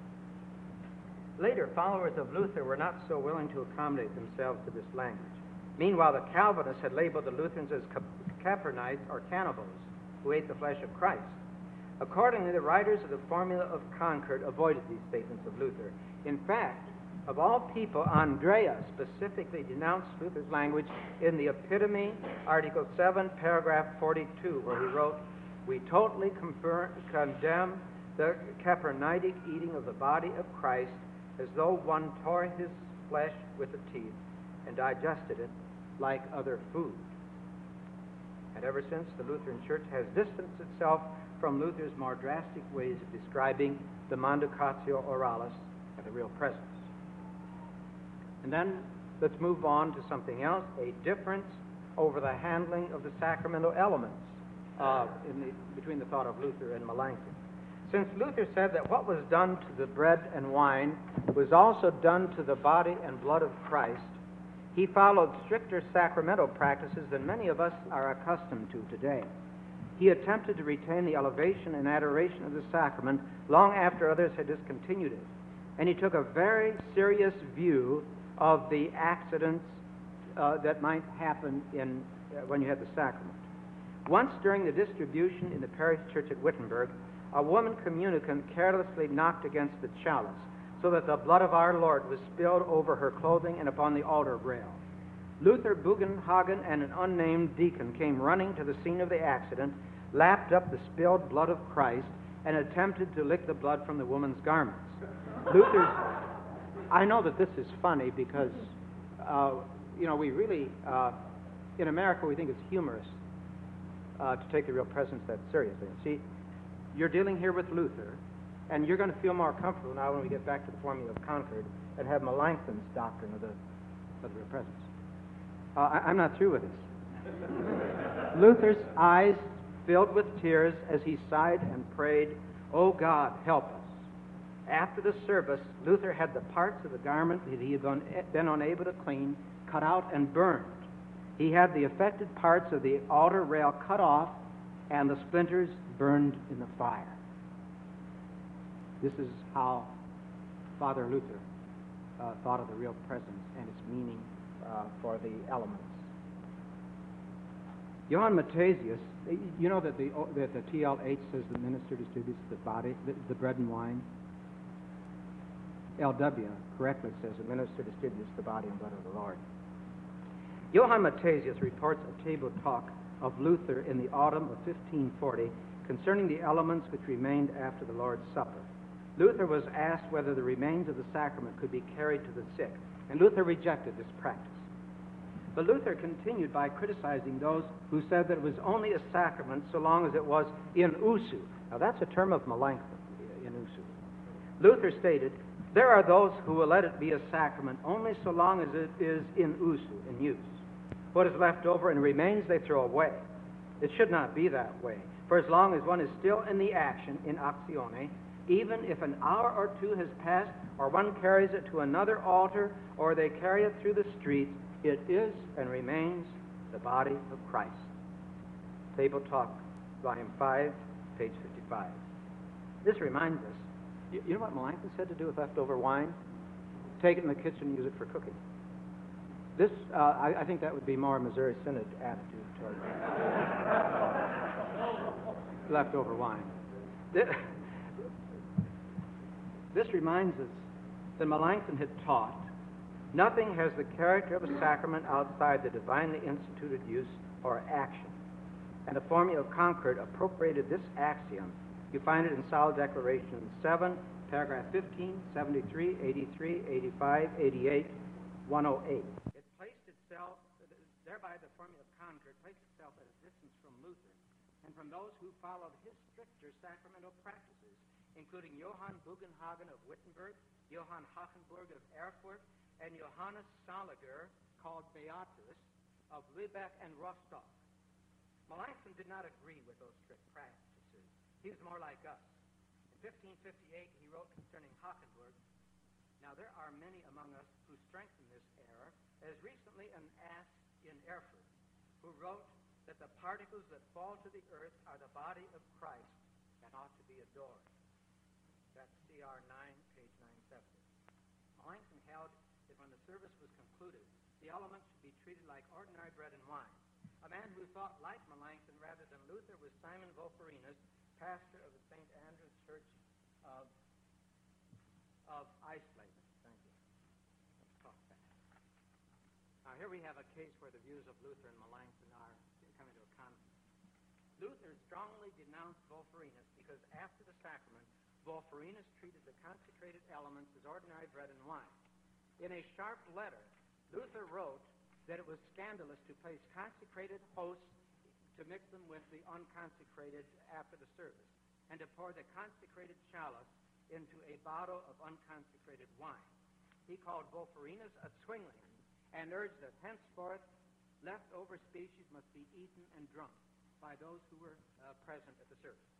Later, followers of Luther were not so willing to accommodate themselves to this language. Meanwhile, the Calvinists had labeled the Lutherans as Capernites or cannibals who ate the flesh of Christ. Accordingly, the writers of the Formula of Concord avoided these statements of Luther. In fact, of all people, Andrea specifically denounced Luther's language in the Epitome, Article seven, paragraph forty-two, where he wrote, "We totally confer- condemn the Capernitic eating of the body of Christ as though one tore his flesh with the teeth and digested it like other food." And ever since, the Lutheran Church has distanced itself from Luther's more drastic ways of describing the mandicatio oralis, or the real presence. And then let's move on to something else, a difference over the handling of the sacramental elements uh, in the, between the thought of Luther and Melanchthon. Since Luther said that what was done to the bread and wine was also done to the body and blood of Christ, he followed stricter sacramental practices than many of us are accustomed to today. He attempted to retain the elevation and adoration of the sacrament long after others had discontinued it. And he took a very serious view of the accidents uh, that might happen in, uh, when you had the sacrament. Once during the distribution in the parish church at Wittenberg, a woman communicant carelessly knocked against the chalice, so that the blood of our Lord was spilled over her clothing and upon the altar rail. Luther, Bugenhagen, and an unnamed deacon came running to the scene of the accident, lapped up the spilled blood of Christ, and attempted to lick the blood from the woman's garments. Luther's... I know that this is funny because, uh, you know, we really, uh, in America, we think it's humorous uh, to take the real presence that seriously. See, you're dealing here with Luther, and you're going to feel more comfortable now when we get back to the Formula of Concord and have Melanchthon's doctrine of the, of the real presence. Uh, I, I'm not through with this. Luther's eyes filled with tears as he sighed and prayed, "Oh God, help us." After the service, Luther had the parts of the garment that he had been unable to clean cut out and burned. He had the affected parts of the altar rail cut off and the splinters burned in the fire. This is how Father Luther uh, thought of the real presence and its meaning uh, for the elements. Johann Mathesius, you know that the, that the T L H says the minister distributes the body, the, the bread and wine? L W correctly says the minister distributes the body and blood of the Lord. Johann Mathesius reports a table talk of Luther in the autumn of fifteen forty concerning the elements which remained after the Lord's Supper. Luther was asked whether the remains of the sacrament could be carried to the sick, and Luther rejected this practice. But Luther continued by criticizing those who said that it was only a sacrament so long as it was in usu. Now that's a term of Melanchthon, in usu. Luther stated, "There are those who will let it be a sacrament only so long as it is in usu, in use. What is left over and remains they throw away. It should not be that way, for as long as one is still in the action, in actione, even if an hour or two has passed, or one carries it to another altar, or they carry it through the streets, it is and remains the body of Christ." Table Talk, volume five, page fifty-four. five. This reminds us, you, you know what Melanchthon said to do with leftover wine? Take it in the kitchen and use it for cooking. This, uh, I, I think that would be more Missouri Synod attitude toward leftover wine. This, this reminds us that Melanchthon had taught, nothing has the character of a sacrament outside the divinely instituted use or action. And the Formula of Concord appropriated this axiom. You find it in Solid Declaration seven, paragraph fifteen, seventy-three, eighty-three, eighty-five, eighty-eight, one oh eight. It placed itself, thereby the Formula of Concord placed itself at a distance from Luther and from those who followed his stricter sacramental practices, including Johann Bugenhagen of Wittenberg, Johann Hachenburg of Erfurt, and Johannes Saliger, called Beatus, of Lübeck and Rostock. Melanchthon did not agree with those strict practices. He was more like us. In fifteen fifty-eight, he wrote concerning Hachenburg, "Now there are many among us who strengthen this error, as recently an ass in Erfurt, who wrote that the particles that fall to the earth are the body of Christ and ought to be adored." That's C R nine, page nine seventy. Melanchthon held that when the service was concluded, the elements should be treated like ordinary bread and wine. A man who thought like Melanchthon rather than Luther was Simon Wolferinus, pastor of the Saint Andrew's Church of, of Eisleben. Thank you. Let's talk back. Now here we have a case where the views of Luther and Melanchthon are coming to a conflict. Luther strongly denounced Wolferinus because after the sacrament, Wolferinus treated the consecrated elements as ordinary bread and wine. In a sharp letter, Luther wrote that it was scandalous to place consecrated hosts to mix them with the unconsecrated after the service, and to pour the consecrated chalice into a bottle of unconsecrated wine. He called Wolferinus a swingling, and urged that henceforth leftover species must be eaten and drunk by those who were uh, present at the service.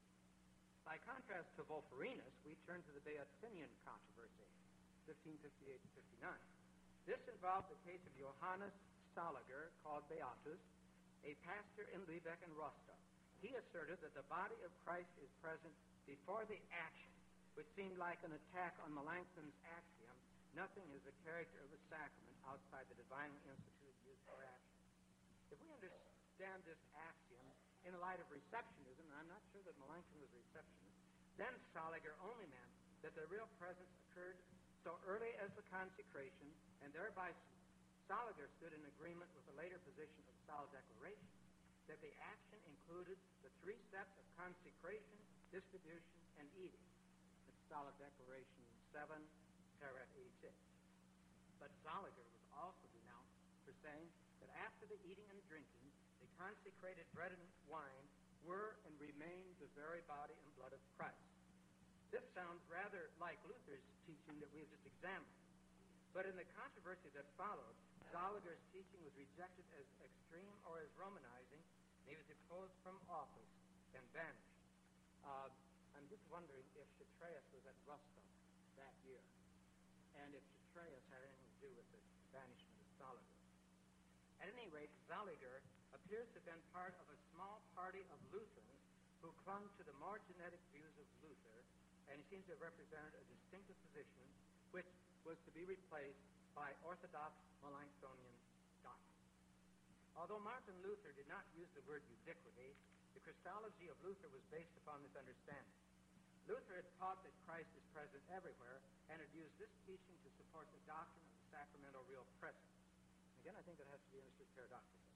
By contrast to Wolferinus, we turn to the Beatinian controversy, fifteen fifty-eight to fifty-nine. This involved the case of Johannes Saliger, called Beatus, a pastor in Lübeck and Rostock. He asserted that the body of Christ is present before the action, which seemed like an attack on Melanchthon's axiom, nothing is the character of a sacrament outside the divinely instituted use or action. If we understand this axiom in the light of receptionism, and I'm not sure that Melanchthon was a receptionist, then Saliger only meant that the real presence occurred so early as the consecration, and thereby Saliger stood in agreement with the later position of the Solid Declaration, that the action included the three steps of consecration, distribution, and eating. It's Solid Declaration seven, paragraph eighty-six. But Saliger was also denounced for saying that after the eating and drinking, the consecrated bread and wine were and remained the very body and blood of Christ. This sounds rather like Luther's teaching that we have just examined. But in the controversy that followed, Saliger's teaching was rejected as extreme or as Romanizing, and he was deposed from office and banished. Uh, I'm just wondering if Chytraeus was at Rostock that year, and if Chytraeus had anything to do with the banishment of Saliger. At any rate, Saliger appears to have been part of a small party of Lutherans who clung to the more genetic views of Luther, and he seems to have represented a distinctive position which was to be replaced by orthodox Melanchthonian doctrine. Although Martin Luther did not use the word ubiquity, the Christology of Luther was based upon this understanding. Luther had taught that Christ is present everywhere, and had used this teaching to support the doctrine of the sacramental real presence. Again, I think that has to be understood paradoxically.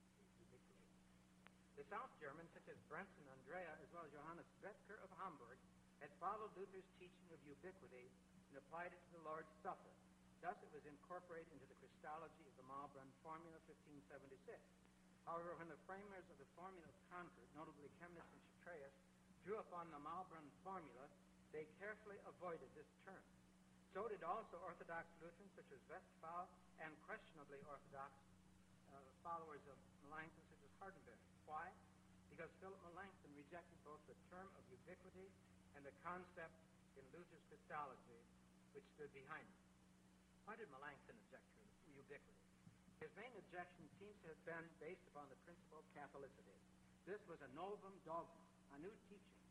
The South Germans, such as Brentzen Andrea, as well as Johannes Wettker of Hamburg, had followed Luther's teaching of ubiquity and applied it to the Lord's Supper. Thus, it was incorporated into the Christology of the Mahlbrunn Formula, fifteen seventy-six. However, when the framers of the Formula of Concord, notably Chemnitz and Chytraeus, drew upon the Mahlbrunn Formula, they carefully avoided this term. So did also Orthodox Lutherans, such as Westphal, and questionably Orthodox uh, followers of Melanchthon, such as Hardenberg. Why? Because Philip Melanchthon rejected both the term of ubiquity and the concept in Luther's Christology, which stood behind it. Why did Melanchthon object to ubiquity? His main objection seems to have been based upon the principle of Catholicity. This was a novum dogma, a new teaching,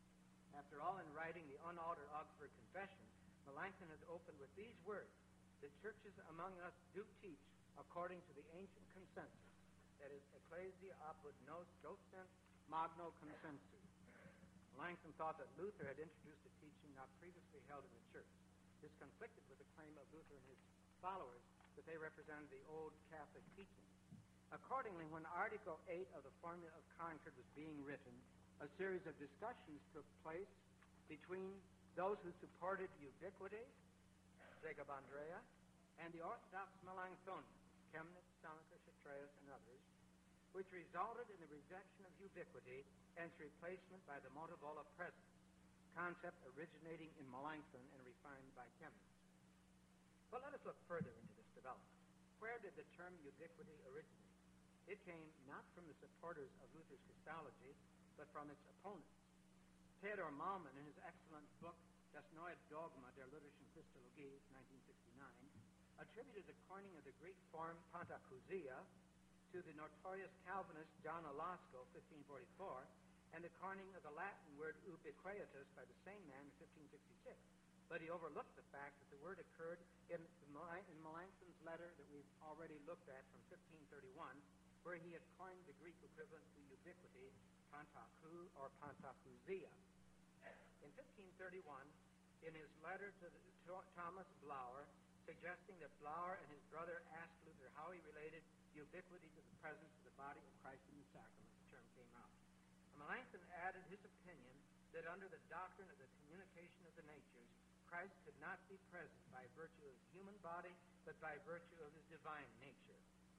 After all, in writing the unaltered Augsburg Confession, Melanchthon has opened with these words: "The churches among us do teach according to the ancient consensus, that is, ecclesia apud nos docent magno consensus." Melanchthon thought that Luther had introduced a teaching not previously held in the church. This conflicted with the claim of Luther and his followers that they represented the old Catholic teaching. Accordingly, when Article eight of the Formula of Concord was being written, a series of discussions took place between those who supported ubiquity, Jacob Andrea, and the Orthodox Melanchthonians, Chemnitz, Seneca, Chytraeus, and others, which resulted in the rejection of ubiquity and its replacement by the motivola presens, concept originating in Melanchthon and refined by Chemnitz. But let us look further into this development. Where did the term ubiquity originate? It came not from the supporters of Luther's Christology, but from its opponents. Theodor Malmann, in his excellent book Das Neue Dogma der Lutherischen Christologie, nineteen sixty-nine, attributed the coining of the Greek form Pantacousia to the notorious Calvinist John Olasko, fifteen forty-four, and the coining of the Latin word ubiquitatis by the same man in fifteen sixty-six. But he overlooked the fact that the word occurred in, in Melanchthon's letter that we've already looked at from fifteen thirty-one, where he had coined the Greek equivalent to ubiquity, Pantakou or Pantacousia. In fifteen thirty-one, in his letter to, the, to Thomas Blauer, suggesting that Blauer and his brother asked Luther how he related ubiquity to the presence of the body of Christ in the sacrament, the term came out. Melanchthon added his opinion that under the doctrine of the communication of the natures, Christ could not be present by virtue of his human body, but by virtue of his divine nature.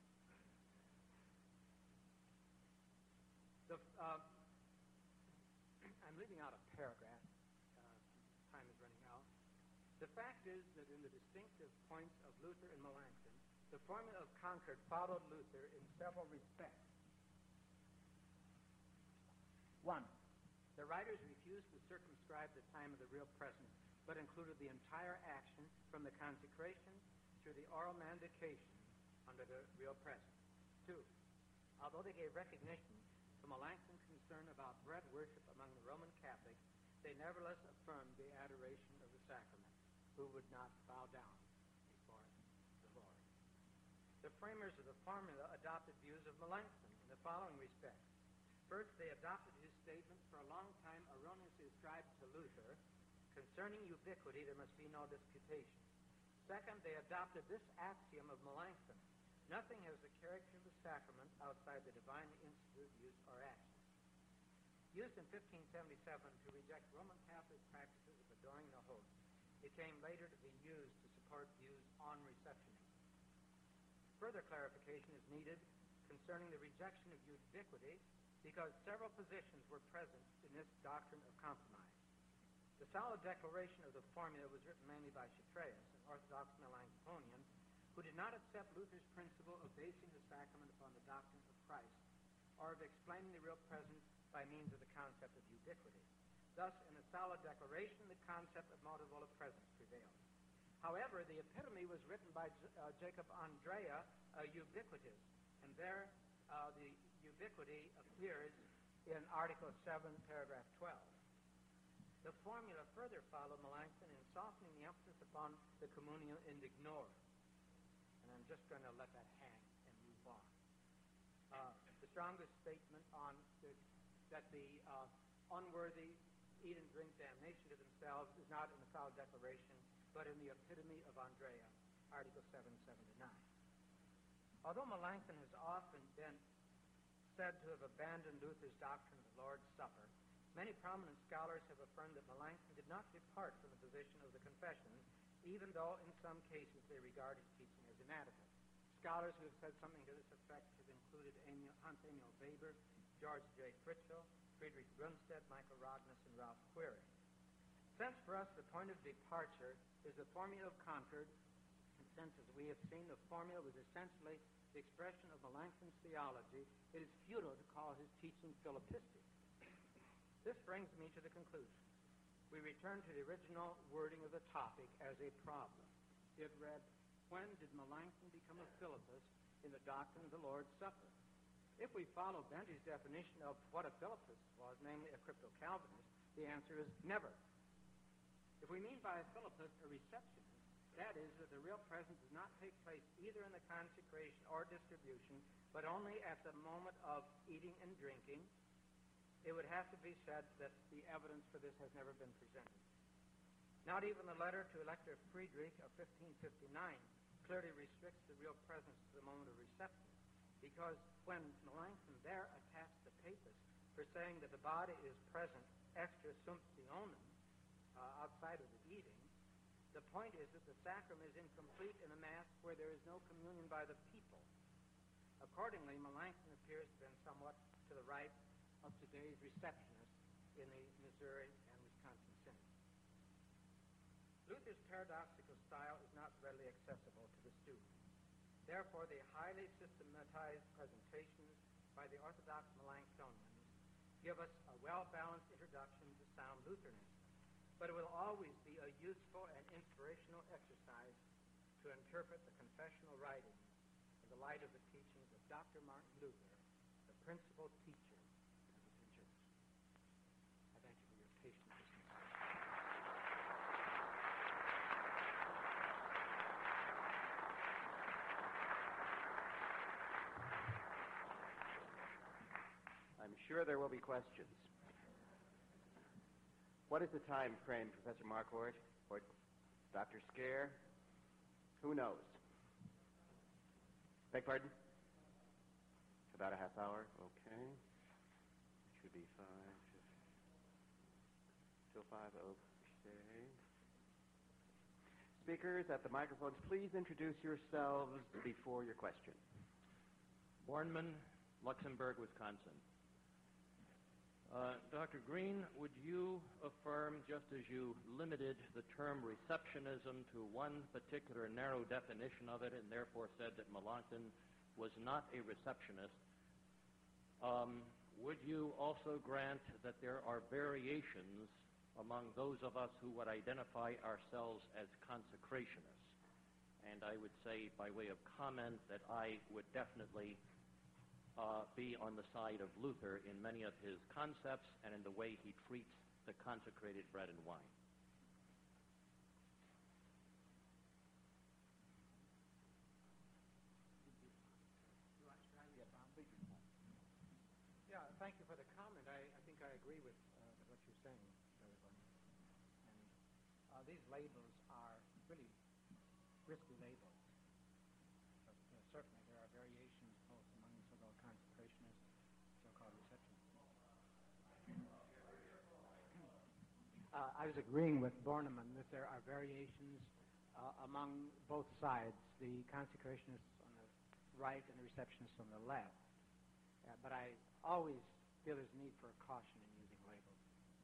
The, uh, I'm leaving out a paragraph. Uh, time is running out. The fact is that in the distinctive points of Luther and Melanchthon, the Formula of Concord followed Luther in several respects. One, the writers refused to circumscribe the time of the real presence, but included the entire action from the consecration through the oral mandication under the real presence. Two, although they gave recognition to Melanchthon's concern about bread worship among the Roman Catholics, they nevertheless affirmed the adoration of the sacrament, who would not bow down before the Lord. The framers of the formula adopted views of Melanchthon in the following respects. First, they adopted his statement for a long time erroneously ascribed to Luther: concerning ubiquity, there must be no disputation. Second, they adopted this axiom of Melanchthon: nothing has the character of the sacrament outside the divinely instituted use or action. Used in fifteen seventy-seven to reject Roman Catholic practices of adoring the host, it came later to be used to support views on receptioning. Further clarification is needed concerning the rejection of ubiquity, because several positions were present in this doctrine of compromise. The solid declaration of the formula was written mainly by Chytraeus, an Orthodox Melanchthonian, who did not accept Luther's principle of basing the sacrament upon the doctrine of Christ, or of explaining the real presence by means of the concept of ubiquity. Thus, in the solid declaration, the concept of motivola presens prevailed. However, the epitome was written by uh, Jacob Andrea, uh, ubiquitous, and there uh, the ubiquity appears in Article seven, paragraph twelve. The formula further followed Melanchthon in softening the emphasis upon the communio indignore. And I'm just going to let that hang and move on. Uh, the strongest statement on the, that the uh, unworthy eat and drink damnation to themselves is not in the solid declaration, but in the epitome of Andrea, Article seven, seven to nine. Although Melanchthon has often been said to have abandoned Luther's doctrine of the Lord's Supper, many prominent scholars have affirmed that Melanchthon did not depart from the position of the Confessions, even though in some cases they regard his teaching as inadequate. Scholars who have said something to this effect have included Hans Emil Weber, George J. Fritschel, Friedrich Brunstedt, Michael Rognus, and Ralph Query. Since for us the point of departure is the formula of Concord, and since, as we have seen, the formula was essentially the expression of Melanchthon's theology, it is futile to call his teaching philippistic. This brings me to the conclusion. We return to the original wording of the topic as a problem. It read, when did Melanchthon become a philippist in the doctrine of the Lord's Supper? If we follow Bentley's definition of what a philippist was, namely a crypto-Calvinist, The answer is never. If we mean by a Philippist a receptionist, that is, that the real presence does not take place either in the consecration or distribution, but only at the moment of eating and drinking, it would have to be said that the evidence for this has never been presented. Not even the letter to Elector Friedrich of fifteen fifty-nine clearly restricts the real presence to the moment of reception, because when Melanchthon there attacked the papists for saying that the body is present extra sumptionem, uh, outside of the eating, the point is that the sacrament is incomplete in a Mass where there is no communion by the people. Accordingly, Melanchthon appears to have been somewhat to the right of today's receptionists in the Missouri and Wisconsin synods. Luther's paradoxical style is not readily accessible to the student. Therefore, the highly systematized presentations by the Orthodox Melanchthonians give us a well-balanced introduction to sound Lutheranism. But it will always be a useful and inspirational exercise to interpret the confessional writings in the light of the teachings of Doctor Martin Luther, the principal teacher of the Lutheran Church. I thank you for your patience listening.
I'm sure there will be questions. What is the time frame, Professor Marquardt, or Doctor Scare? Who knows? Beg pardon? About a half hour? Okay. Should be five. Till five, okay. Speakers at the microphones, please introduce yourselves before your question.
Bornman, Luxembourg, Wisconsin. Uh, Doctor Green, would you affirm, just as you limited the term receptionism to one particular narrow definition of it and therefore said that Melanchthon was not a receptionist, um, would you also grant that there are variations among those of us who would identify ourselves as consecrationists? And I would say, by way of comment, that I would definitely Uh, be on the side of Luther in many of his concepts and in the way he treats the consecrated bread and wine.
Yeah, thank you for the comment. I, I think I agree with, uh, with what you're saying, Brother Bunny. And uh, these labels are really risky labels. But, uh, certainly there are variations both among so-called consecrationists, so-called receptionists. Uh, I was agreeing with Bornemann that there are variations uh, among both sides, the consecrationists on the right and the receptionists on the left. Uh, but I always feel there's a need for caution in using labels.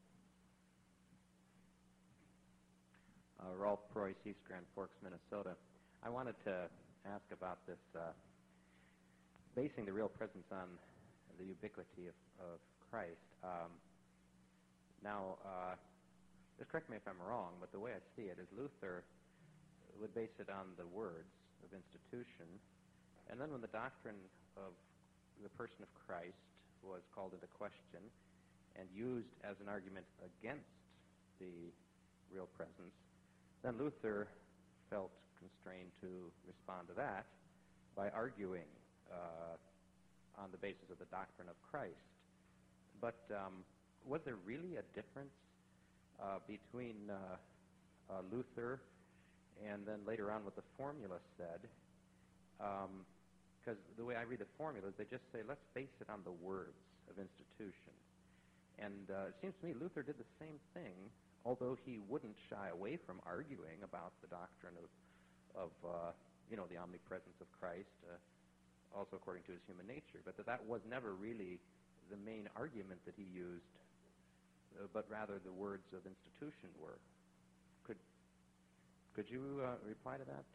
Uh, Rolf Preuss, East Grand Forks, Minnesota. I wanted to ask about this, uh, basing the real presence on the ubiquity of, of Christ. Um, now, uh, just correct me if I'm wrong, but the way I see it is Luther would base it on the words of institution, and then when the doctrine of the person of Christ was called into question and used as an argument against the real presence, then Luther felt constrained to respond to that by arguing uh, on the basis of the doctrine of Christ. But um, was there really a difference uh, between uh, uh, Luther and then later on what the formula said? Because um, the way I read the formulas, they just say, let's base it on the words of institution. And uh, it seems to me Luther did the same thing, although he wouldn't shy away from arguing about the doctrine of, of uh, you know, the omnipresence of Christ, uh, also according to his human nature, but that that was never really the main argument that he used, uh, but rather the words of institution were. Could could you uh, reply to that?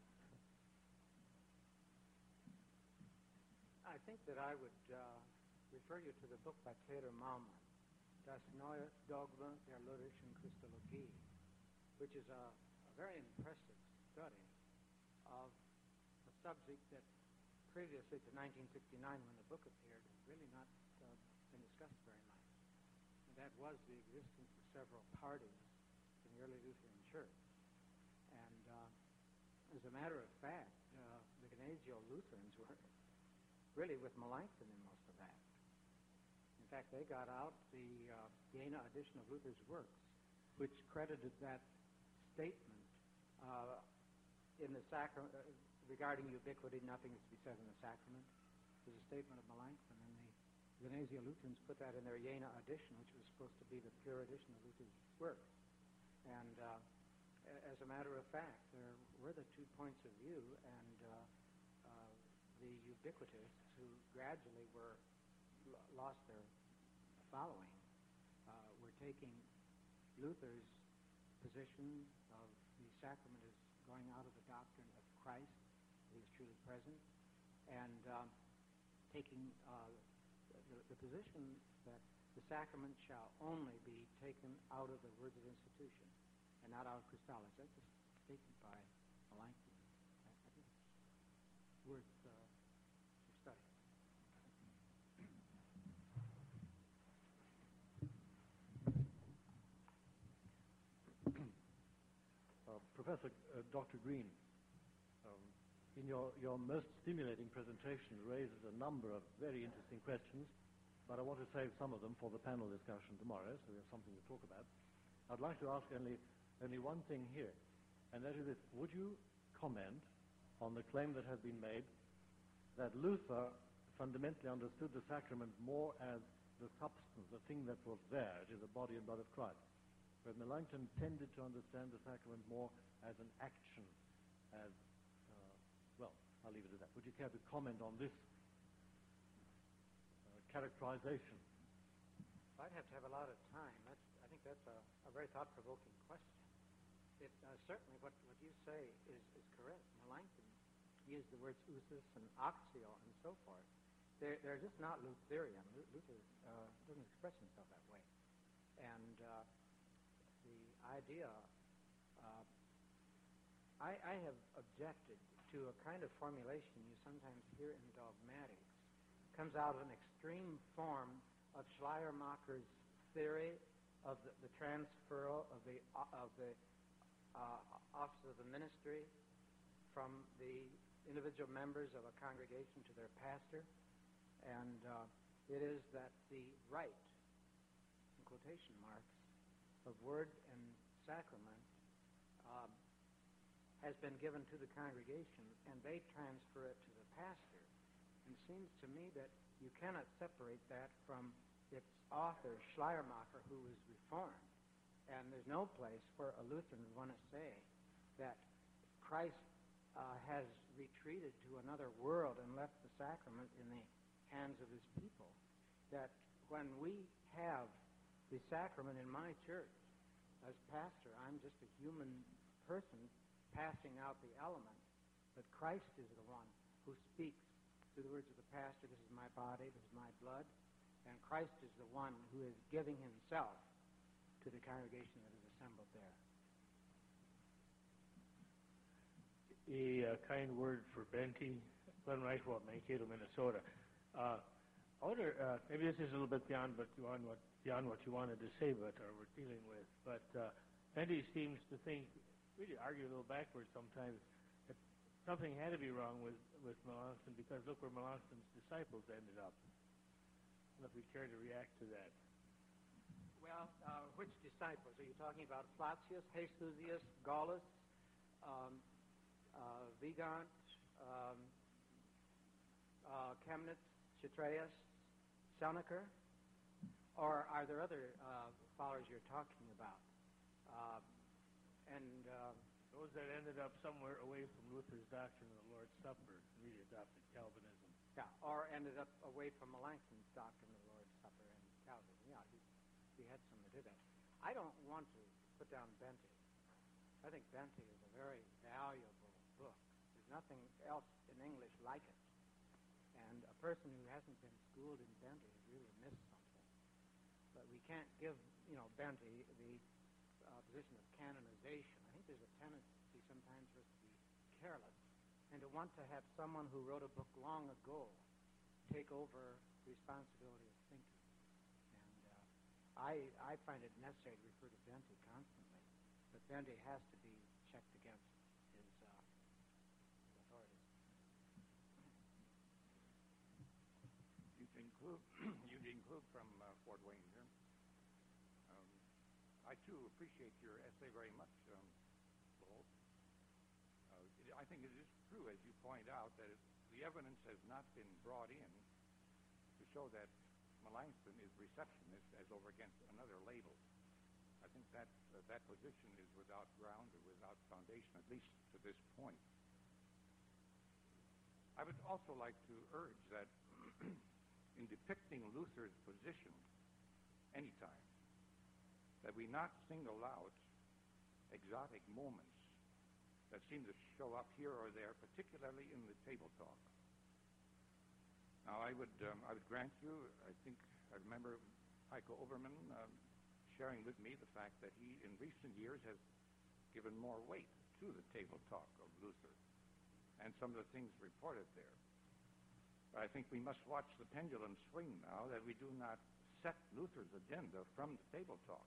I think that I would uh, refer you to the book by Theodor Maumann, Das Neue Dogma der Lutherischen Christologie, which is a, a very impressive study of a subject that previously to nineteen sixty-nine, when the book appeared, had really not uh, been discussed very much. And
that was the existence of several parties in the early Lutheran Church. And uh, as a matter of fact, uh, the Gnesio Lutherans were really with Melanchthon in most of that. In fact, they got out the uh, Jena edition of Luther's works, which credited that statement uh, in the sacrament uh, regarding ubiquity, nothing is to be said in the sacrament. It was a statement of Melanchthon, and the Gnesio Lutherans put that in their Jena edition, which was supposed to be the pure edition of Luther's works. And uh, as a matter of fact, there were the two points of view, and uh, uh, the ubiquitists who gradually were lost their following uh, were taking Luther's position of the sacrament as going out of the doctrine of Christ, he was truly present, and um, taking uh, the, the position that the sacrament shall only be taken out of the words of institution and not out of Christalis. That's a statement by Melanchthon. I, I think it's worth uh, some study.
Uh, Professor uh, Doctor Green, um, in your, your most stimulating presentation raises a number of very interesting questions, but I want to save some of them for the panel discussion tomorrow, so we have something to talk about. I'd like to ask only, only one thing here, and that is this. Would you comment on the claim that has been made that Luther fundamentally understood the sacrament more as the substance, the thing that was there, it is the body and blood of Christ, where Melanchthon tended to understand the sacrament more as an action, as, uh, well, I'll leave it at that. Would you care to comment on this uh, characterization?
I'd have to have a lot of time. That's, I think that's a, a very thought-provoking question. It, uh, certainly what, what you say is, is correct. Melanchthon used the words usus and actio and so forth. They're, they're just not Lutheran. Luther uh, doesn't express himself that way. And uh, the idea, uh, I, I have objected to a kind of formulation you sometimes hear in dogmatics. It comes out of an extreme form of Schleiermacher's theory of the, the transferal of the of the uh, office of the ministry from the individual members of a congregation to their pastor, and uh, it is that the right, in quotation marks, of word and sacrament um, has been given to the congregation, and they transfer it to the pastor. And it seems to me that you cannot separate that from its author, Schleiermacher, who was Reformed. And there's no place where a Lutheran would want to say that Christ uh, has retreated to another world and left the sacrament in the hands of his people. That when we have the sacrament in my church, as pastor, I'm just a human person passing out the elements, but Christ is the one who speaks through the words of the pastor, this is my body, this is my blood, and Christ is the one who is giving himself to the congregation that is assembled there.
A uh, kind word for Benty, Glen Reichwald, Mankato, Minnesota. Uh, I wonder, uh, maybe this is a little bit beyond what, beyond what beyond what you wanted to say, but or we're dealing with. But uh, Benty seems to think, really argue a little backwards sometimes, that something had to be wrong with, with Melanchthon, because look where Melanchthon's disciples ended up. I don't know if we care to react to that.
Well, uh, which disciples? Are you talking about Flacius, Jesusius, Gallus, um, uh, Vigant, um, uh, Chemnitz, Chytraeus, Seneca? Or are there other uh, followers you're talking about? Uh, and uh,
Those that ended up somewhere away from Luther's doctrine of the Lord's Supper, really adopted Calvinism.
yeah, or ended up away from Melanchthon's doctrine of the Lord's Supper and Calvinism. Yeah, he, he had some that did that. I don't want to put down Benty. I think Benty is a very valuable book. There's nothing else in English like it. And a person who hasn't been schooled in Benty has really missed something. But we can't give, you know, Benty the uh, position of canonization. I think there's a tendency sometimes for us to be careless and to want to have someone who wrote a book long ago take over the responsibility of thinking. And uh, I, I find it necessary to refer to Bente constantly, but Bente has to be checked against his uh, authorities.
Eugene Klug, Eugene Klug from uh, Fort Wayne here. Um, I, too, appreciate your essay very much, um, Lowell. Uh, it, I think it is true, as you point out, that it, the evidence has not been brought in to show that Melanchthon is receptionist as over against another label. I think that uh, that position is without ground or without foundation, at least to this point. I would also like to urge that in depicting Luther's position anytime, that we not single out exotic moments that seem to show up here or there, particularly in the table talk. Now, I would um, I would grant you, I think I remember Heiko Overman um, sharing with me the fact that he, in recent years, has given more weight to the table talk of Luther and some of the things reported there. But I think we must watch the pendulum swing now, that we do not set Luther's agenda from the table talk.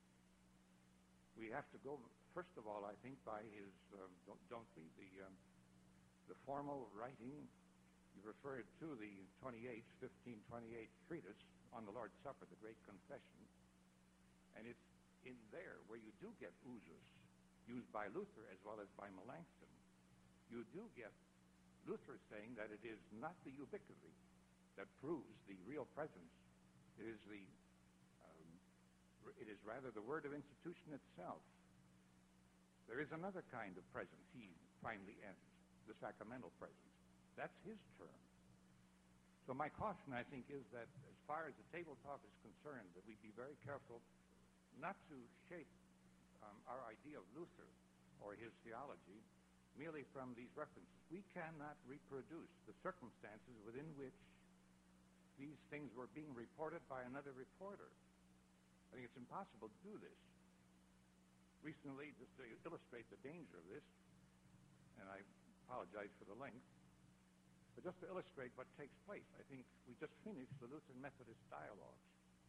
We have to go, first of all, I think, by his, um, don't, don't we, the, um, the formal writing. You referred to the twenty-eighth, fifteen twenty-eight treatise on the Lord's Supper, the Great Confession, and it's in there where you do get usus, used by Luther as well as by Melanchthon. You do get Luther saying that it is not the ubiquity that proves the real presence. It is the, um, it is rather the word of institution itself. There is another kind of presence, he finally ends, the sacramental presence. That's his term. So my caution, I think, is that as far as the table talk is concerned, that we be very careful not to shape um, our idea of Luther or his theology merely from these references. We cannot reproduce the circumstances within which these things were being reported by another reporter. I think it's impossible to do this. Recently, just to illustrate the danger of this, and I apologize for the length, but just to illustrate what takes place, I think we just finished the Lutheran Methodist dialogues.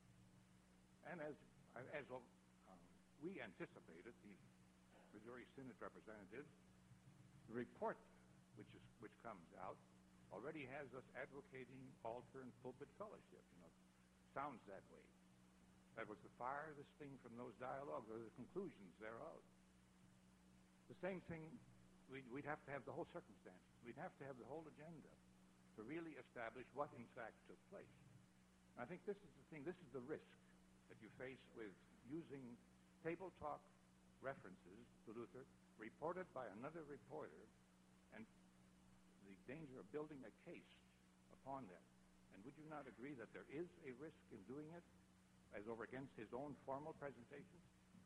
And as, as um, we anticipated, the Missouri Synod representatives, the report which, is, which comes out already has us advocating altar and pulpit fellowship. You know, sounds that way. That was the farthest thing from those dialogues, or the conclusions thereof. The same thing, we'd, we'd have to have the whole circumstances. We'd have to have the whole agenda to really establish what in fact took place. And I think this is the thing, this is the risk that you face with using table talk references to Luther reported by another reporter, and the danger of building a case upon them. And would you not agree that there is a risk in doing it as over against his own formal presentation?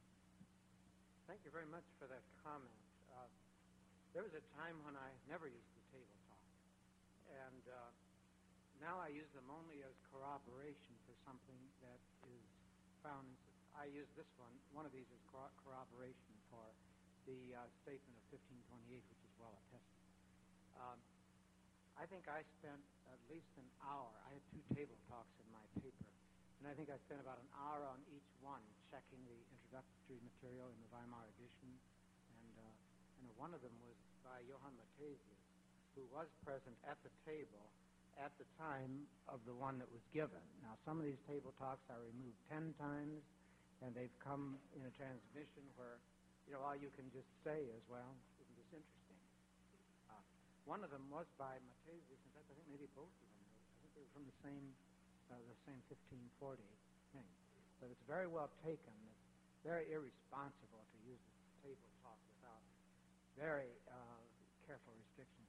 Thank you very much for that comment. Uh, there was a time when I never used the table talk, and uh, now I use them only as corroboration for something that is found. In, I use this one, one of these is cor- corroboration for the uh, statement of fifteen twenty-eight, which is well attested. Um, I think I spent at least an hour. I had two table talks in my paper, and I think I spent about an hour on each one checking the introductory material in the Weimar edition, and uh, and one of them was by Johann Mathesius, who was present at the table at the time of the one that was given. Now, some of these table talks are removed ten times, and they've come in a transmission where, you know, all you can just say is, well, isn't this interesting? Uh, one of them was by Mathesius. In fact, I think maybe both of them. I think they were from the same, uh, the same fifteen forty thing. But it's very well taken. It's very irresponsible to use the table talk without very uh, careful restrictions.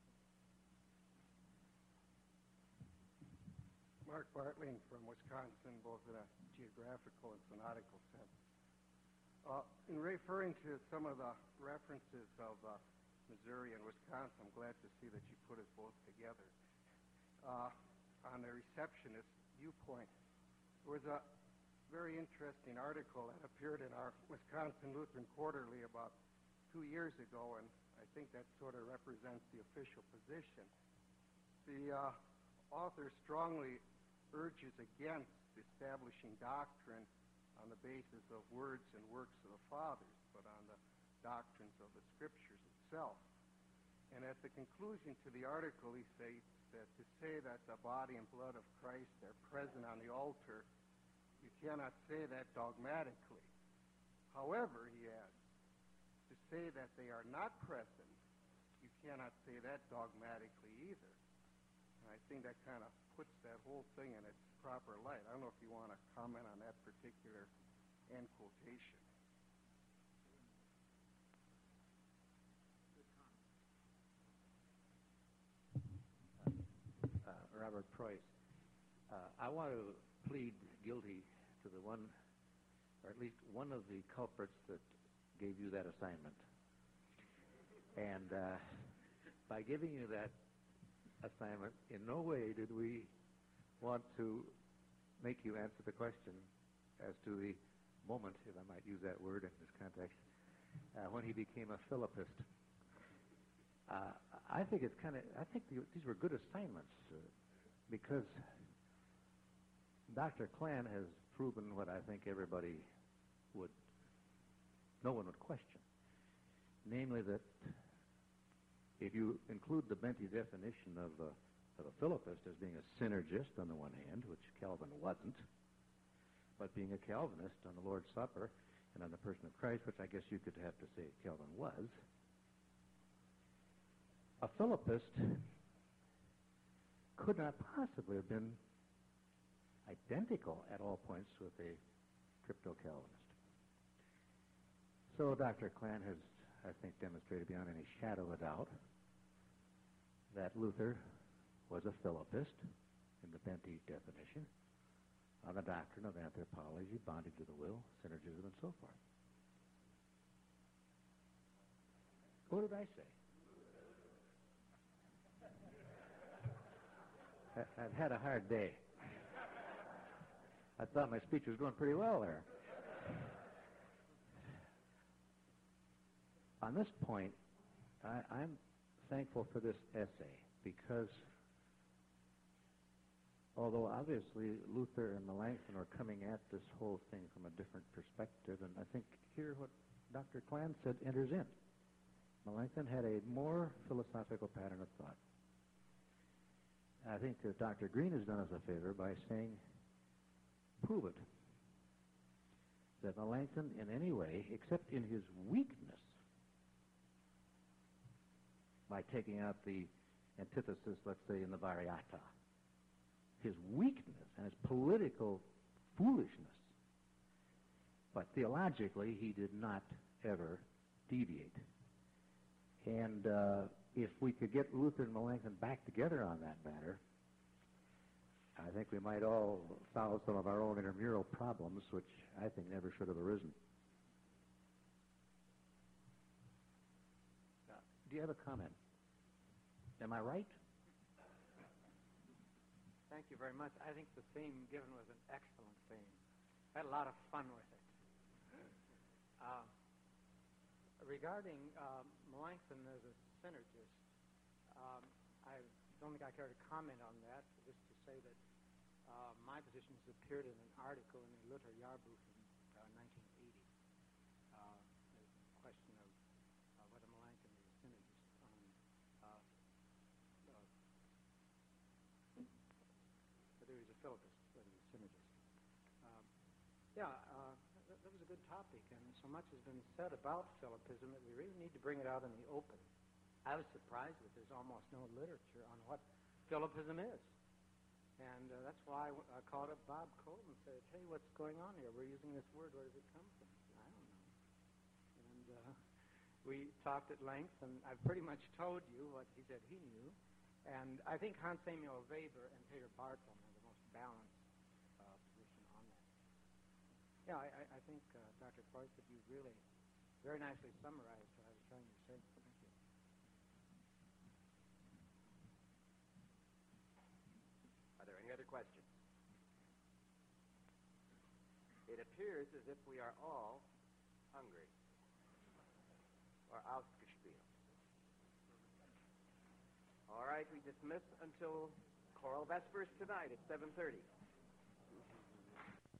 Mark Bartling from Wisconsin, both in a geographical and synodical sense. Uh, in referring to some of the references of uh, Missouri and Wisconsin, I'm glad to see that you put us both together. Uh, on the receptionist viewpoint, there was a very interesting article that appeared in our Wisconsin Lutheran Quarterly about two years ago, and I think that sort of represents the official position. The uh, author strongly urges against establishing doctrine on the basis of words and works of the fathers, but on the doctrines of the Scriptures itself. And at the conclusion to the article, he states that to say that the body and blood of Christ are present on the altar, you cannot say that dogmatically. However, he adds, to say that they are not present, you cannot say that dogmatically either. And I think that kind of puts that whole thing in its proper light. I don't know if you want to comment on that particular end quotation.
Uh, Robert Preuss. Uh, I want to plead guilty to the one, or at least one of the culprits that gave you that assignment. And uh, by giving you that assignment, in no way did we want to make you answer the question as to the moment, if I might use that word in this context, uh, when he became a Philippist. Uh, I think it's kind of, I think the, these were good assignments uh, because Doctor Klan has proven what I think everybody would, no one would question. Namely that if you include the Benty definition of a, of a Philippist as being a synergist on the one hand, which Calvin wasn't, but being a Calvinist on the Lord's Supper and on the person of Christ, which I guess you could have to say Calvin was, a Philippist could not possibly have been identical at all points with a crypto-Calvinist. So Doctor Klan has, I think, demonstrated beyond any shadow of a doubt that Luther was a Philippist in the Benty definition on the doctrine of anthropology, bondage to the will, synergism, and so forth. What did I say? I, I've had a hard day. I thought my speech was going pretty well there. On this point, I, I'm thankful for this essay because although obviously Luther and Melanchthon are coming at this whole thing from a different perspective, and I think here what Doctor Klan said enters in. Melanchthon had a more philosophical pattern of thought. I think that Doctor Green has done us a favor by saying, prove it, that Melanchthon in any way, except in his weakness, by taking out the antithesis, let's say, in the Variata, his weakness and his political foolishness. But theologically, he did not ever deviate. And uh, if we could get Luther and Melanchthon back together on that matter, I think we might all solve some of our own intramural problems, which I think never should have arisen. Uh, do you have a comment? Am I right?
Thank you very much. I think the theme given was an excellent theme. I had a lot of fun with it. Uh, regarding uh, Melanchthon as a synergist, um, I don't think I care to comment on that, just to say that uh, my position has appeared in an article in the Luther Jahrbuch in uh, nineteen eighty. Uh, the question of uh, whether Melanchthon is a synergist on uh, uh, whether he's a Philippist, whether he's a synergist. Um, yeah, uh, that, that was a good topic, and so much has been said about Philippism that we really need to bring it out in the open. I was surprised that there's almost no literature on what Philippism is. And uh, that's why I, w- I called up Bob Colton and said, hey, what's going on here? We're using this word. Where does it come from? I don't know. And uh, we talked at length, and I've pretty much told you what he said he knew. And I think Hans Samuel Weber and Peter Bartram have the most balanced uh, position on that. Yeah, I, I, I think, uh, Doctor Preuss, that you really very nicely summarized what I was trying to say. Thank you.
Are there any other questions? It appears as if we are all hungry, or ausgespielt. All right, we dismiss until choral vespers tonight at seven thirty.